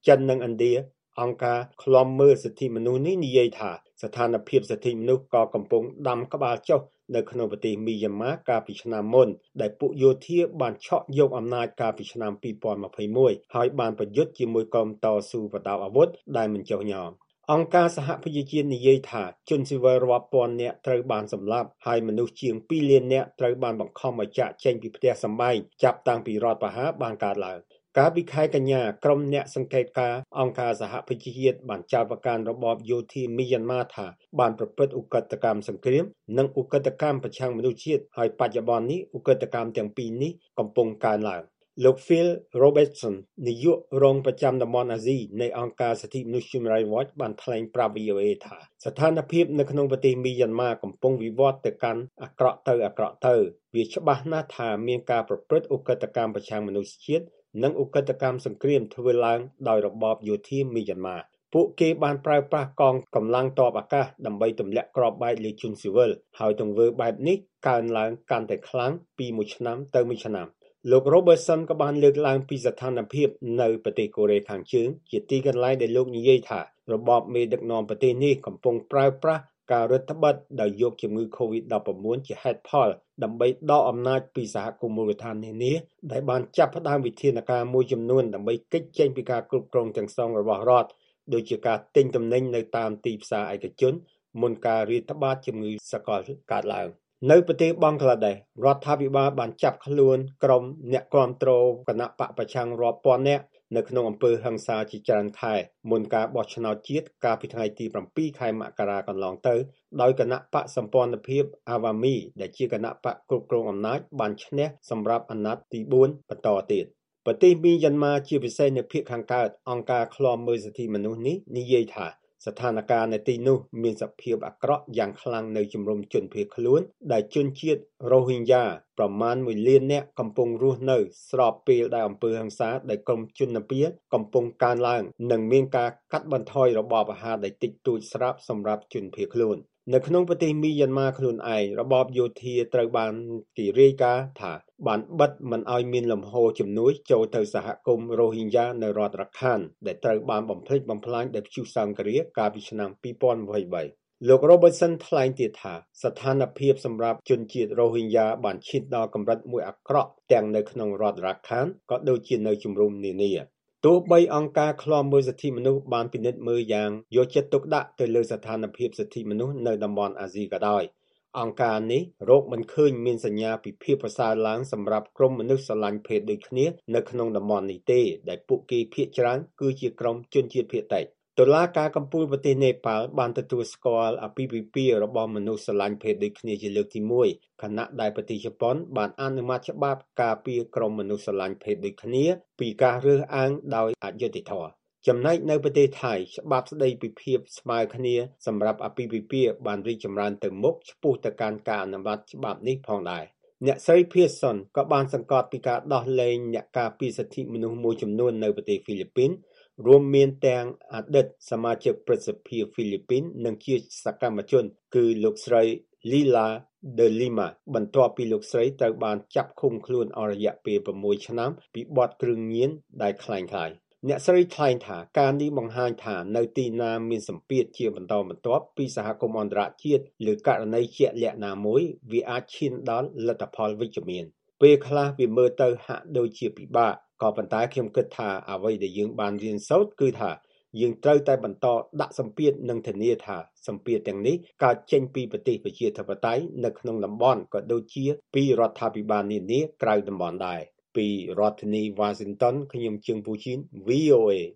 ចិននិងឥណ្ឌាអង្គការឃ្លាំមើលសិទ្ធិមនុស្សនេះនិយាយថាស្ថានភាពសិទ្ធិមនុស្សក៏កំពុងដាំក្បាលចុះនៅក្នុងប្រទេសមីយ៉ាន់ម៉ាកាលពីឆ្នាំមុនដែលពួកយោធាបានឆក់យកអំណាចកាលពីឆ្នាំពីរពាន់ម្ភៃមួយហើយបានប្រយុទ្ធជាមួយក្រុមតស៊ូបដាអាវុធដែលមិនចុះញ៉មអង្គការសហប្រជាជាតិនិយាយថាជនស៊ីវិលរាប់ពាន់នាក់ត្រូវបានសម្លាប់ហើយមនុស្សជាងពីរលាននាក់ត្រូវបានបង្ខំឲ្យចាកចេញពីផ្ទះសម្បែងចាប់តាំងពីរដ្ឋប្រហារបានកើតឡើងកាលពីខែកញ្ញាក្រុមអ្នកសង្កេតការណ៍អង្គការសហប្រជាជាតិបានចោទប្រកាន់របបយោធាមីយ៉ាន់ម៉ាថាបានប្រព្រឹត្តឧក្រិដ្ឋកម្មសង្គ្រាមនិងឧក្រិដ្ឋកម្មប្រឆាំងមនុស្សជាតិហើយបច្ចុប្បន្ននេះឧក្រិដ្ឋកម្មទាំងពីរនេះកំពុងកើនឡើងលោក Phil Robertson នាយករងប្រចាំតំបន់អាស៊ីនៃអង្គការសិទ្ធិមនុស្ស Human Rights Watch បានថ្លែងប្រាប់ វី អូ เอ ថាស្ថានភាពនៅក្នុងប្រទេសមីយ៉ាន់ម៉ាកំពុងវិវត្តទៅកាន់អាក្រក់ទៅអាក្រក់ទៅវាច្បាស់ណាស់ថាមានការប្រព្រឹត្តឧក្រិដ្ឋកម្មប្រឆាំងមនុស្សជាតិនិងឧក្រិដ្ឋកម្មសង្គ្រាមធ្វើឡើងដោយរបបយោធាមីយ៉ាន់ម៉ាពួកគេបានប្រើប្រាស់កងកម្លាំងទ័ពអាកាសដើម្បីទម្លាក់គ្រាប់បែកលើជនស៊ីវិលហើយទង្វើបែបនេះកើនឡើងកាន់តែខ្លាំងពីមួយឆ្នាំទៅមួយឆ្នាំលោក Robertson ក៏បានលើកឡើងពីស្ថានភាពនៅប្រទេសកូរ៉េខាងជើងជាទីកន្លែងដែលលោកនិយាយថារបបមេដឹកនាំប្រទេសនេះកំពុងប្រើប្រាស់ការរដ្ឋបិទដោយយកជំងឺ កូវីដ ដប់ប្រាំបួន ជាហេតុផលដើម្បីដកអំណាចពីសហគមន៍មូលដ្ឋាននានាដែលបានចាប់ផ្ដើមវិធានការមួយចំនួនដើម្បីគេចចេញពីការគ្រប់គ្រងទាំងស្រុងរបស់រដ្ឋដូចជាការទិញទំនិញនៅតាមទីផ្សារឯកជនមុនការរាតត្បាតជំងឺសកលកើតឡើងនៅប្រទេសបង់ក្លាដេសរដ្ឋាភិបាលបានចាប់ខ្លួនក្រុមអ្នកគាំទ្រគណៈបកប្រឆាំងរាប់ពាន់នាក់នៅក្នុងអំពើហិង្សាជាច្រើនខែមុនការបោះឆ្នោតជាតិកាលពីថ្ងៃទីប្រាំពីរខែមករាកន្លងទៅដោយគណៈបកសម្ព័ន្ធភាពអាវ៉ាមីដែលជាគណៈបកគ្រប់គ្រងអំណាចបានឈ្នះសម្រាប់អាណត្តិទីបួនបន្តទៀតប្រទេសមីយ៉ាន់ម៉ាជាពិសេសនៅភាគខាងកើតអង្គការឃ្លាំមើលសិទ្ធិមនុស្សនេះនិយាយថាស្ថានភាពនៅទីនោះមានសភាពអាក្រក់យ៉ាងខ្លាំងនៅជំរំជនភៀសខ្លួនដែលជនជាតិរ៉ូហីញ៉ាប្រមាណមួយលាននាក់កំពុងរស់នៅស្របពេលដែលអំពើហិង្សាដែលក្រុមជននពាកំពុងកើនឡើងនិងមានការកាត់បន្ថយរបបអាហារដែលតិចតួចស្រាប់សម្រាប់ជនភៀសខ្លួននៅក្នុងប្រទេសមីយ៉ាន់ម៉ាខ្លួនឯងរបបយោធាត្រូវបានគេរាយការណ៍ថាបានបិទមិនឲ្យមានលំហូរជំនួយចូលទៅសហគមន៍រ៉ូហីញ៉ានៅរដ្ឋរ៉ាខានដែលត្រូវបានបំផ្លិចបំផ្លាញដោយព្យុះសង្គ្រាកាលពីឆ្នាំពីរពាន់ម្ភៃបីលោក Robertson ថ្លែងទៀតថាស្ថានភាពសម្រាប់ជនជាតិរ៉ូហីញ៉ាបានឈានដល់កម្រិតមួយអាក្រក់ទាំងនៅក្នុងរដ្ឋរ៉ាខានក៏ដូចជានៅជំរំនានាទោះបីអង្គការឃ្លាំមើលសិទ្ធិមនុស្សបានពិនិត្យមើលយ៉ាងយកចិត្តទុកដាក់ទៅលើស្ថានភាពសិទ្ធិមនុស្សនៅតំបន់អាស៊ីក៏ដោយអង្គការនេះរកមិនឃើញមានសញ្ញាពីភាពប្រសើរឡើងសម្រាប់ក្រុមមនុស្សស្រឡាញ់ភេទដូចគ្នានៅក្នុងតំបន់នេះទេដែលពួកគេភាគច្រើនគឺជាក្រុមជនជាតិភាគតិចតុលាការកំពូលប្រទេសនេប៉ាល់បានទទួលស្គាល់អាពាហ៍ពិពាហ៍របស់មនុស្សស្រឡាញ់ភេទដូចគ្នាជាលើកទីមួយខណៈដែលប្រទេសជប៉ុនបានអនុម័តច្បាប់ការពារក្រុមមនុស្សស្រឡាញ់ភេទដូចគ្នាពីការរើសអើងដោយអយុត្តិធម៌ចំណែកនៅប្រទេសថៃច្បាប់ស្តីពីភាពស្មើគ្នាសម្រាប់អាពាហ៍ពិពាហ៍បានរីកចម្រើនទៅមុខឆ្ពោះទៅកាន់ការអនុម័តច្បាប់នេះផងដែរអ្នកស្រី Pearson ក៏បានសង្កត់ពីការដោះលែងអ្នកការពារសិទ្ធិមនុស្សមួយចំនួននៅប្រទេសហ្វីលីពីនរួមមានទាំងអតីតសមាជិកព្រឹទ្ធសភាហ្វីលីពីននិងជាសកម្មជនគឺលោកស្រី Lila de Lima បន្ទាប់ពីលោកស្រីត្រូវបានចាប់ឃុំខ្លួនអស់រយៈពេលប្រាំមួយឆ្នាំពីបទគ្រឿងញៀនដែលคล้ายៗអ្នកស្រីថ្លែងថាការនេះបង្ហាញថានៅទីណាមានសម្ពាធជាបន្តបន្ទាប់ពីសហគមន៍អន្តរជាតិឬករណីជាក់លាក់ណាមួយវាអាចឈានដល់លទ្ធផលវិជ្ជមានពេលខ្លះវាមើលទៅហាក់ដូចជាពិបាកក៏ប៉ុន្តែខ្ញុំគិតថាអ្វីដែលយើងបានរៀនសូត្រគឺថាយើងត្រូវតែបន្តដាក់សម្ពាធនិងធានាថាសម្ពាធទាំងនេះកើតចេញពីប្រទេសប្រជាធិបតេយ្យនៅក្នុងតំបន់ក៏ដូចជាពីរដ្ឋាភិបាលនានាក្រៅតំបន់ដែរពីរដ្ឋធានី Washington ខ្ញុំជើងពូជីន វី អូ เอ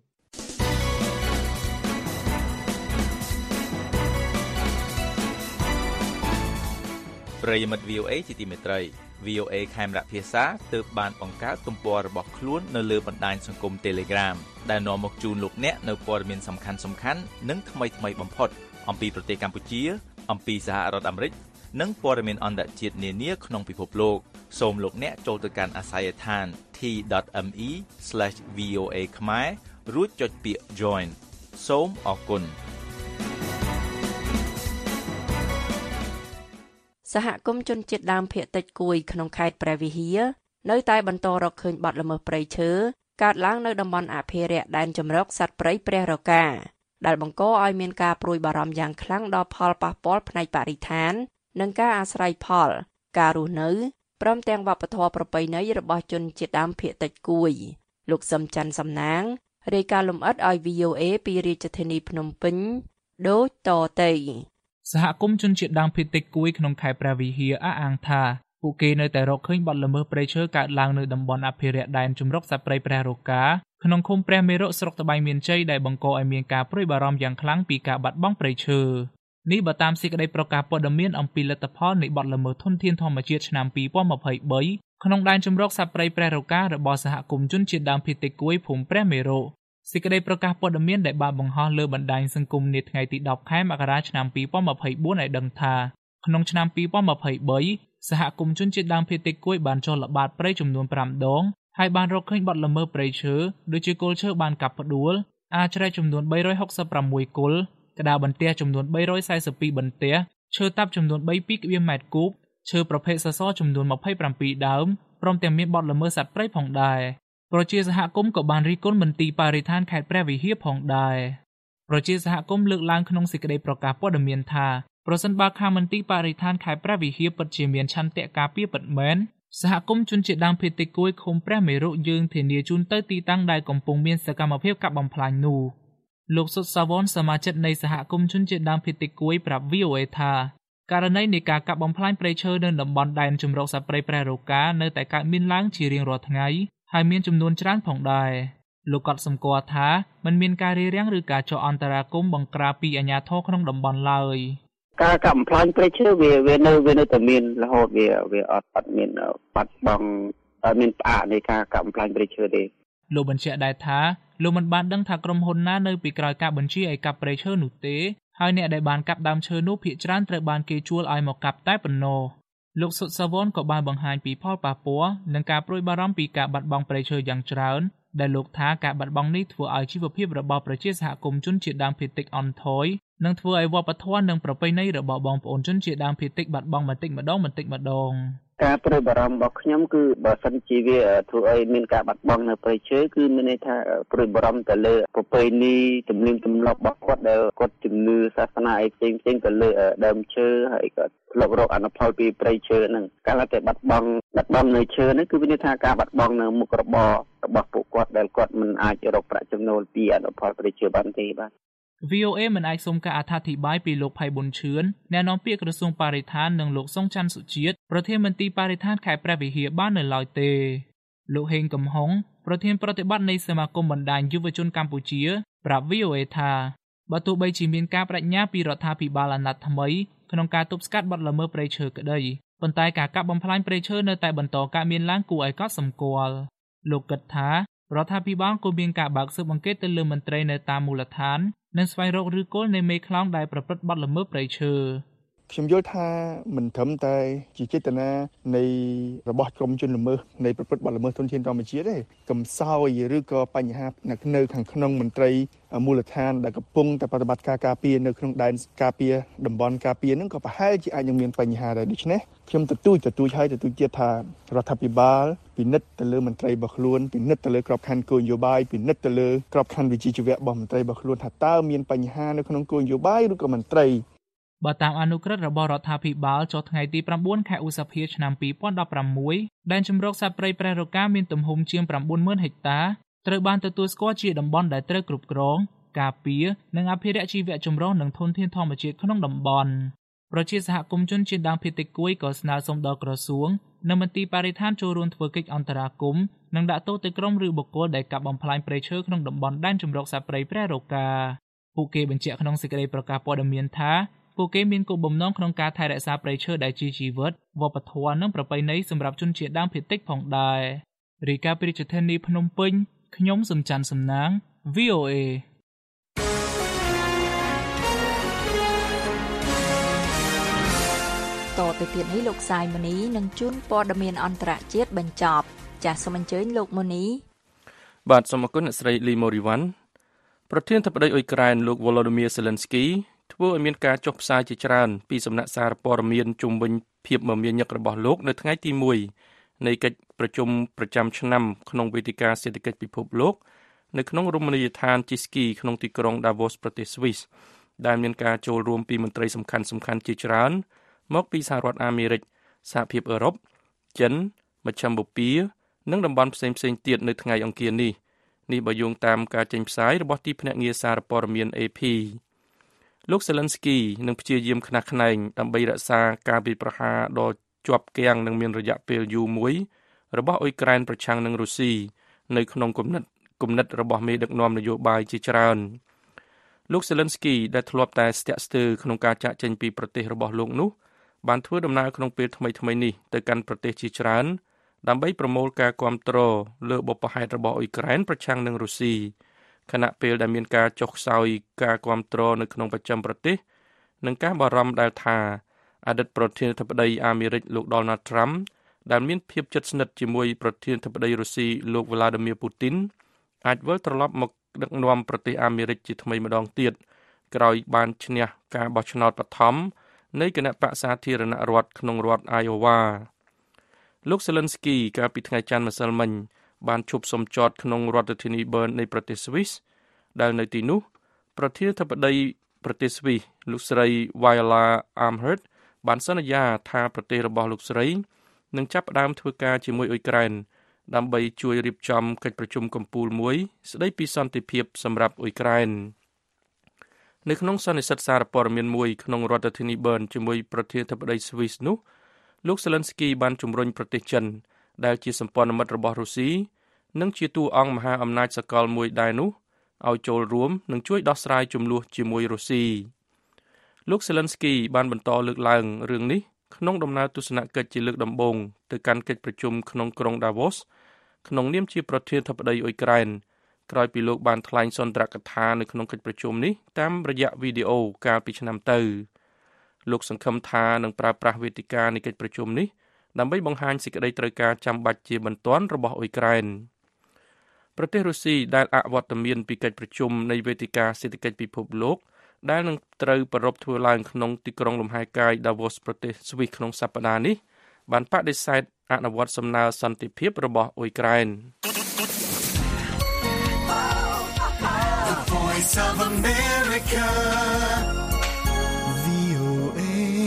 ប្រិយមិត្ត វី អូ เอ ជាទីមេត្រី វី អូ เอ ខេមរៈភាសាទើបបានបង្កើតទំព័ររបស់ខ្លួននៅលើបណ្ដាញសង្គម Telegram ដែលនាំមកជូនលោកអ្នកនៅព័ត៌មានសំខាន់ៗនិងថ្មីៗបំផុតអំពីប្រទេសកម្ពុជាអំពីសហរដ្ឋអាមេរិកនិងព័ត៌មានអន្តរជាតិនានាក្នុងពិភពលោកសូមលោកអ្នកចូលទៅកាន់អាសយដ្ឋាន t dot m e slash v o a ខ្មែររួចចុចពាក្យ Join សូមអរគុណសហគមន៍ជនជាតិដើមភាគតិចគួយក្នុងខេត្តព្រះវិហារនៅតែបន្តរកឃើញបទល្មើសព្រៃឈើកើតឡើងនៅតំបន់អភិរក្សដែនជម្រកសត្វព្រៃព្រះរកាដែលបង្កឲ្យមានការព្រួយបារម្ភយ៉ាងខ្លាំងដល់ផលប៉ះពាល់ផ្នែកបរិស្ថាននិងការអាស្រ័យផលការរស់នៅព្រមទាំងវប្បធម៌ប្រពៃណីរបស់ជនជាតិដើមភាគតិចគួយលោកសឹមច័ន្ទសំណាងរាយការណ៍លម្អិតឲ្យ វី អូ អេ ពីរាជធានីភ្នំពេញដូចតទៅសហគមន៍ជនជាតិដើមភាគតិចគួយក្នុងខេត្តព្រះវិហារអះអាងថាពួកគេនៅតែរកឃើញបទល្មើសព្រៃឈើកើតឡើងនៅតំបន់អភិរក្សដែនជម្រកសត្វព្រៃព្រះរកាក្នុងឃុំព្រះមេរុស្រុកត្បៃមានជ័យដែលបង្កឲ្យមានការព្រួយបារម្ភយ៉ាងខ្លាំងពីការបាត់បង់ព្រៃឈើនេះបើតាមសេចក្តីប្រកាសព័ត៌មានអំពីលទ្ធផលនៃបទល្មើសធនធានធម្មជាតិឆ្នាំពីរពាន់ម្ភៃបីក្នុងដែនជម្រកសត្វព្រៃព្រះរការបស់សហគមន៍ជនជាតិដើមភាគតិចគួយភូមិព្រះមេរុសេចក្តីប្រកាសព័ត៌មានដែលបានបង្ហោះលើបណ្ដាញសង្គមនាថ្ងៃទីដប់ខែមករាឆ្នាំពីរពាន់ម្ភៃបួនឲ្យដឹងថាក្នុងឆ្នាំពីរពាន់ម្ភៃបីសហគមន៍ជនជាតិដើមភាគតិចគួយបានចុះល្បាតព្រៃចំនួនប្រាំដងហើយបានរកឃើញបទល្មើសព្រៃឈើដូចជាគល់ឈើបានកាប់ផ្ដួលអាចជ្រែកចំនួនបីរយហុកសិបប្រាំមួយគល់ក្តារបន្ទះចំនួនបីរយសែសិបពីរបន្ទះឈើតាប់ចំនួនបីពីរម៉ែត្រគូបឈើប្រភេទសសរចំនួនម្ភៃប្រាំពីរដើមព្រមទាំងមានបទល្មើសសត្វព្រៃផងដែរប្រជាសហគមន៍ក៏បានរិះគន់មន្ទីរបរិស្ថានខេត្តព្រះវិហារផងដែរប្រជាសហគមន៍លើកឡើងក្នុងសេចក្តីប្រកាសព័ត៌មានថាប្រសិនបើខាងមន្ទីរបរិស្ថានខេត្តព្រះវិហារពិតជាមានឆន្ទៈការពារពិតមែនសហគមន៍ជនជាតិដើមភាគតិចគួយឃុំព្រះមេរុយើងធានាជូនទៅទីតាំងដែលកំពុងមានសកម្មភាពកាប់បំផ្លាញនោះលោកសុតសាវ័នសមាជិកនៃសហគមន៍ជនជាតិដើមភាគតិចគួយប្រាប់ វី អូ អេ ថាករណីនៃការកាប់បំផ្លាញព្រៃឈើនៅតំបន់ដែនជម្រកសត្វព្រៃព្រះរកានៅតែកើតមានឡើងជារៀងរាល់ថ្ងៃហើយមានចំនួនច្រើនផងដែរលោកក៏សម្គាល់ថាมันមានការរារាំងឬការចោទអន្តរាគមន៍បង្ក្រាបពីអាជ្ញាធរក្នុងតំបន់ឡើយការកាប់បំផ្លាញព្រៃឈើវាវានៅវានៅតែមានរហូតវាវាអត់អត់មានបាត់បង់អត់មានផ្អាកនៃការកាប់បំផ្លាញព្រៃឈើទេលោកបញ្ជាក់ដែរថាលោកមិនបានដឹងថាក្រុមហ៊ុនណានៅពីក្រោយការបញ្ជាឲ្យកាប់ព្រៃឈើនោះទេហើយអ្នកដែលបានកាប់ដើមឈើនោះភាគច្រើនត្រូវបានគេជួលឲ្យមកកាប់តែប៉ុណ្ណោះលោកសុតសាវ័នក៏បានបង្ហាញពីផលប៉ះពាល់និងការព្រួយបារម្ភពីការបាត់បង់ព្រៃឈើយ៉ាងច្រើនដែលលោកថាការបាត់បង់នេះធ្វើឲ្យជីវភាពរបស់ប្រជាសហគមន៍ជនជាតិដើមភាគតិចអន់ថយនិងធ្វើឲ្យវប្បធម៌និងប្រពៃណីរបស់បងប្អូនជនជាតិដើមភាគតិចបាត់បង់បន្តិចម្ដងបន្តិចម្ដងការព្រួយបារម្ភរបស់ខ្ញុំគឺបើសិនជាវាធ្វើឲ្យមានការបាត់បង់នៅព្រៃឈើគឺមានន័យថាព្រួយបារម្ភទៅលើប្រពៃណីទំនៀមទម្លាប់របស់គាត់ដែលគាត់ជំនឿសាសនាអីផ្សេងផ្សេងទៅលើដើមឈើហើយក៏ធ្លាប់រកអនុផលពីព្រៃឈើហ្នឹងកាលតែបាត់បង់បាត់បង់នៅឈើហ្នឹងគឺមានន័យថាការបាត់បង់នៅមុខរបររបស់ពួកគាត់ដែលគាត់មិនអាចរកប្រាក់ចំណូលពីអនុផលព្រៃឈើបានទេបាទវី អូ អេ មិនអាចសុំការអត្ថាធិប្បាយពីលោកផៃប៊ុនឈឿនអ្នកនាំពាក្យក្រសួងបរិស្ថាននិងលោកសុងច័ន្ទសុជាតិប្រធានមន្ទីរបរិស្ថានខេត្តព្រះវិហារបាននៅឡើយទេលោកហេងកំហុងប្រធានប្រតិបត្តិនៃសមាគមបណ្ដាញយុវជនកម្ពុជាប្រាប់ វី អូ អេ ថាបើទោះបីជាមានការបដិញ្ញាពីរដ្ឋាភិបាលអាណត្តិថ្មីក្នុងការទប់ស្កាត់បទល្មើសព្រៃឈើក្តីប៉ុន្តែការកាប់បំផ្លាញព្រៃឈើនៅតែបន្តកើតមានឡើងគួរឲ្យកត់សម្គាល់លោកគិតថារដ្ឋាភិបាលគួរមានការបើកស៊ើបអង្កេតទៅលើមន្ត្រីនៅតាមមូលដ្ឋាននិងស្វែងរកឫសគល់នៃមេខ្លោងដែលប្រព្រឹត្តបទល្មើសព្រៃឈើខ្ញុំយល់ថាមិនត្រឹមតែជាចេតនានៃរបស់ក្រមជនល្មើសនៃប្រព្រឹត្តបទល្មើសធនធានធម្មជាតិទេកំសោយឬក៏បញ្ហានៅខាងក្នុងមន្ត្រីមូលដ្ឋានដែលកំពុងតែប្រតិបត្តិការការពារនៅក្នុងដែនការពារតំបន់ការពារហ្នឹងក៏ប្រហែលជាអាចនឹងមានបញ្ហាដែរដូច្នេះខ្ញុំទទូចទទូចឲ្យទទូចទៀតថារដ្ឋាភិបាលពិនិត្យទៅលើមន្ត្រីរបស់ខ្លួនពិនិត្យទៅលើក្របខ័ណ្ឌគោលនយោបាយពិនិត្យទៅលើក្របខ័ណ្ឌវិជ្ជាជីវៈរបស់មន្ត្រីរបស់ខ្លួនថាតើមានបញ្ហានៅក្នុងគោលនយោបាយឬក៏មន្ត្រីបើតាមអនុក្រឹត្យរបស់រដ្ឋាភិបាលចុះថ្ងៃទីប្រាំបួនខែឧសភាឆ្នាំពីរពាន់ដប់ប្រាំមួយដែនជម្រកសត្វព្រៃព្រះរកាមានទំហំជាង ប្រាំបួនម៉ឺនហិកតាត្រូវបានទទួលស្គាល់ជាតំបន់ដែលត្រូវគ្រប់គ្រងការពារនិងអភិរក្សជីវៈចម្រុះនិងធនធានធម្មជាតិក្នុងតំបន់ប្រជាសហគមន៍ជនជាតិដើមភាគតិចគួយក៏ស្នើសុំដល់ក្រសួងនិងមន្ទីរបរិស្ថានចូលរួមធ្វើកិច្ចអន្តរាគមន៍និងដាក់ទោសទៅក្រុមឬបុគ្គលដែលកាប់បំផ្លាញព្រៃឈើក្នុងតំបន់ដែនជម្រកសត្វព្រៃព្រះរកាពួកគេបញ្ជាក់ក្នុងសេចក្តីប្រកាសព័ត៌មានថាពួកគេមានគោលបំណងក្នុងការថែរក្សាព្រៃឈើដែលជាជីវិតវប្បធម៌និងប្រពៃណីសម្រាប់ជនជាតិដើមភាគតិចផងដែររាយការណ៍ពីរាជធានីភ្នំពេញខ្ញុំសំច័ន្ទសំណាង វី អូ អេតទៅទៀតនេះលោកសាយមនីនឹងជូនព័ត៌មានអន្តរជាតិបញ្ចប់ចាសសូមអញ្ជើញលោកមនីបាទសូមអរគុណអ្នកស្រីលីម៉ូរីវ៉ាន់ប្រធានាធិបតីអ៊ុយក្រែនលោក Volodymyr Zelensky ធ្វើឲ្យមានការចុះផ្សាយជាច្រើនពីសំណាក់សារព័ត៌មានជុំវិញភាពមមាញឹករបស់លោកនៅថ្ងៃទីមួយនៃកិច្ចប្រជុំប្រចាំឆ្នាំក្នុងវេទិកាសេដ្ឋកិច្ចពិភពលោកនៅក្នុងរមណីយដ្ឋាន Čižský ក្នុងទីក្រុង Davos ប្រទេសស្វីសដែលមានការចូលរួមពីមន្ត្រីសំខាន់ៗជាច្រើនមកពីសហរដ្ឋអាមេរិកសហភាពអឺរ៉ុបចិនមជ្ឈមបូព៌ានិងតំបន់ផ្សេងៗទៀតនៅថ្ងៃអង្គារនេះនេះបើយោងតាមការចេញផ្សាយរបស់ទីភ្នាក់ងារសារព័ត៌មាន เอ พี លោក Zelensky នឹងព្យាយាមខ្នះខ្នែងដើម្បីរក្សាការវាយប្រហារដ៏ជាប់គាំងនិងមានរយៈពេលយូរមួយរបស់អ៊ុយក្រែនប្រឆាំងនឹងរុស្ស៊ីនៅក្នុងគំនិតគំនិតរបស់មេដឹកនាំនយោបាយជាច្រើនលោក Zelensky ដែលធ្លាប់តែស្ទាក់ស្ទើរក្នុងការចាកចេញពីប្រទេសរបស់លោកនោះបានធ្វើដំណើរក្នុងពេលថ្មីៗនេះទៅកាន់ប្រទេសជាច្រើនដើម្បីប្រមូលការគាំទ្រលើបុព្វហេតុរបស់អ៊ុយក្រែនប្រឆាំងនឹងរុស្ស៊ីខណៈពេលដែលមានការចុះខ្សោយការគាំទ្រនៅក្នុងបស្ចិមប្រទេសនិងការបារម្ភដែលថាអតីតប្រធានាធិបតីអាមេរិកលោក Donald Trump ដែលមានភាពជិតស្និទ្ធជាមួយប្រធានាធិបតីរុស្ស៊ីលោក Vladimir Putin អាចវិលត្រឡប់មកដឹកនាំប្រទេសអាមេរិកជាថ្មីម្ដងទៀតក្រោយបានឈ្នះការបោះឆ្នោតបឋមនៃគណៈបក្សសាធារណរដ្ឋក្នុងរដ្ឋ Iowa លោក Zelensky កាលពីថ្ងៃច័ន្ទម្សិលមិញបានឈប់សុំចតក្នុងរដ្ឋធានី Bern នៃប្រទេសស្វីសដែលនៅទីនោះប្រធានាធិបតីប្រទេសស្វីសលោកស្រី Viola Amherd បានសន្យាថាប្រទេសរបស់លោកស្រីនឹងចាប់ផ្ដើមធ្វើការជាមួយអ៊ុយក្រែនដើម្បីជួយរៀបចំកិច្ចប្រជុំកំពូលមួយស្ដីពីសន្តិភាពសម្រាប់អ៊ុយក្រែននៅក្នុងសន្និសីទសារព័ត៌មានមួយក្នុងរដ្ឋធានី Bern ជាមួយប្រធានាធិបតីស្វីសនោះលោក Zelensky បានជំរុញប្រទេសចិនដែលជាសម្ព័ន្ធមិត្តរបស់រុស្ស៊ីនិងជាតួអង្គមហាអំណាចសកលមួយដែរនោះឲ្យចូលរួមនិងជួយដោះស្រាយជម្លោះជាមួយរុស្ស៊ីលោក Zelensky បានបន្តលើកឡើងរឿងនេះក្នុងដំណើរទស្សនកិច្ចជាលើកដំបូងទៅកាន់កិច្ចប្រជុំក្នុងក្រុង Davos ក្នុងនាមជាប្រធានាធិបតីអ៊ុយក្រែនក្រោយពីលោកបានថ្លែងសុន្ទរកថានៅក្នុងកិច្ចប្រជុំនេះតាមរយៈវីដេអូកាលពីឆ្នាំទៅលោកសង្ឃឹមថានឹងប្រើប្រាស់វេទិកានៃកិច្ចប្រជុំនេះដើម្បីបង្ហាញសេចក្តីត្រូវការចាំបាច់ជាបន្ទាន់របស់អ៊ុយក្រែនប្រទេសរុស្ស៊ីដែលអវត្តមានពីកិច្ចប្រជុំនៃវេទិកាសេដ្ឋកិច្ចពិភពលោកដែលនឹងត្រូវប្រារព្ធធ្វើឡើងក្នុងទីក្រុងលំហែកាយ Davos ប្រទេសស្វីសក្នុងសប្តាហ៍នេះបានបដិសេធអនុវត្តសំណើសន្តិភាពរបស់អ៊ុយក្រែន The Voice of America វី អូ เอ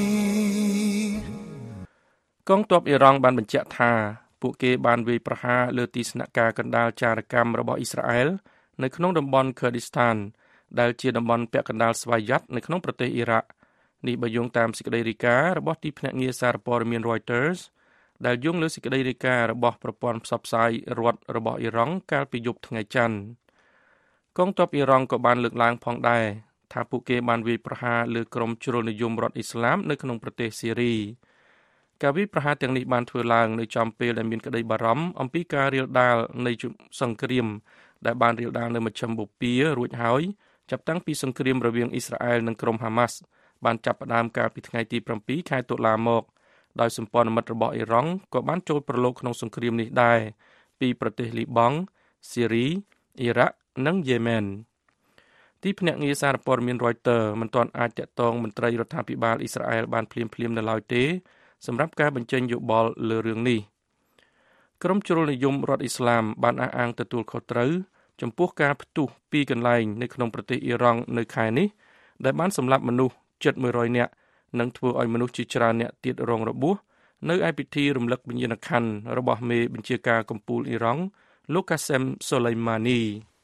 កងទ័ពអ៊ីរ៉ង់បានបញ្ជាក់ថាពួកគេបានវាយប្រហារលើទីស្នាក់ការកណ្ដាលចារកម្មរបស់អ៊ីស្រាអែលនៅក្នុងតំបន់ Kurdistan ដែលជាតំបន់ពាក់កណ្ដាលស្វយ័តនៅក្នុងប្រទេសអ៊ីរ៉ាក់នេះបើយោងតាមសេចក្តីរាយការណ៍របស់ទីភ្នាក់ងារសារព័ត៌មាន Reuters ដែលយោងលើសេចក្តីរាយការណ៍របស់ប្រព័ន្ធផ្សព្វផ្សាយរដ្ឋរបស់អ៊ីរ៉ង់កាលពីយប់ថ្ងៃច័ន្ទកងទ័ពអ៊ីរ៉ង់ក៏បានលើកឡើងផងដែរថាពួកគេបានវាយប្រហារលើក្រុមជ្រុលនិយមរដ្ឋអ៊ីស្លាមនៅក្នុងប្រទេសស៊ីរីការវាយប្រហារទាំងនេះបានធ្វើឡើងនៅចំពេលដែលមានក្តីបារម្ភអំពីការរាលដាលនៃសង្គ្រាមដែលបានរាលដាលនៅមជ្ឈមបូព៌ារួចហើយចាប់តាំងពីសង្គ្រាមរវាងអ៊ីស្រាអែលនិងក្រុមហាម៉ាស់បានចាប់ផ្ដើមកាលពីថ្ងៃទី7ខែតុលាមកដោយសម្ព័ន្ធមិត្តរបស់អ៊ីរ៉ង់ក៏បានចូលប្រឡូកក្នុងសង្គ្រាមនេះដែរពីប្រទេសលីបង់ស៊ីរីអ៊ីរ៉ាក់និងយេម៉ែនទីភ្នាក់ងារសារព័ត៌មាន Reuters មិនទាន់អាចតាក់ទងមន្ត្រីរដ្ឋាភិបាលអ៊ីស្រាអែលបានភ្លាមៗនៅឡើយទេសម្រាប់ការបញ្ចេញយោបល់លើរឿងនេះក្រុមជ្រុលនិយមរដ្ឋអ៊ីស្លាមបានអះអាងទទួលខុសត្រូវចំពោះការផ្ទុះពីកន្លែងនៅក្នុងប្រទេសអ៊ីរ៉ង់នៅខែនេះដែលបានសម្លាប់មនុស្សជិតមួយរយនាក់និងធ្វើឲ្យមនុស្សជាច្រើននាក់ទៀតរងរបួសនៅឯពិធីរំលឹកវិញ្ញាណក្ខន្ធរបស់មេបញ្ជាការកំពូលអ៊ីរ៉ង់លោក Qasem Soleimani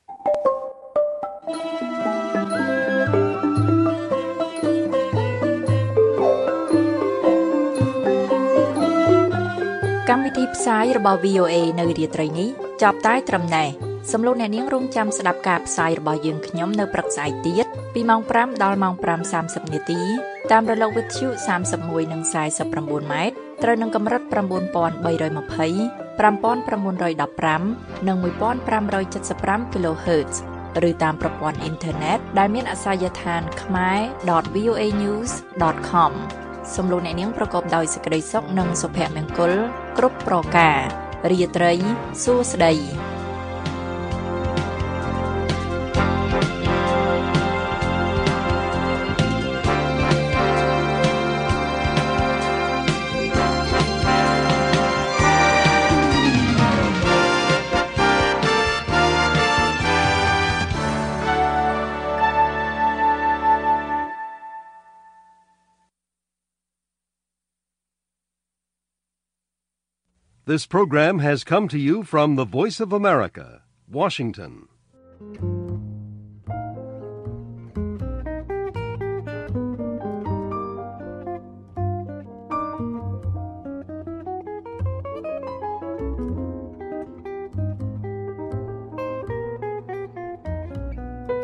កម្មវិធីផ្សាយរបស់ វី អូ เอ នៅរាត្រីនេះចប់តែត្រឹមណេះសំឡេងអ្នកនាងរងចាំស្ដាប់ការផ្សាយរបស់យើងខ្ញុំនៅព្រឹកស្អែកទៀតពីម៉ោង5ដល់ម៉ោង5:សាមសិបនាទីតាមរលកវិទ្យុសាមសិបមួយនិងសាយសិបប្រាំបួនម៉ែត្រត្រូវនឹងកម្រិត៩បី២០ ៥៩១៥និងមួយ៥៧៥ kHz ឬតាមប្រព័ន្ធអ៊ីនធឺណិតដែលមានអាសយដ្ឋាន ខ្មែរ ដត វី អូ เอ ញូស ដត ខម សំឡេងអ្នកនាងប្រកបដោយសេចក្តីសុខនិងសុភមង្គលគ្រប់ប្រការរាត្រីសួស្តី This program has come to you from the Voice of America, Washington.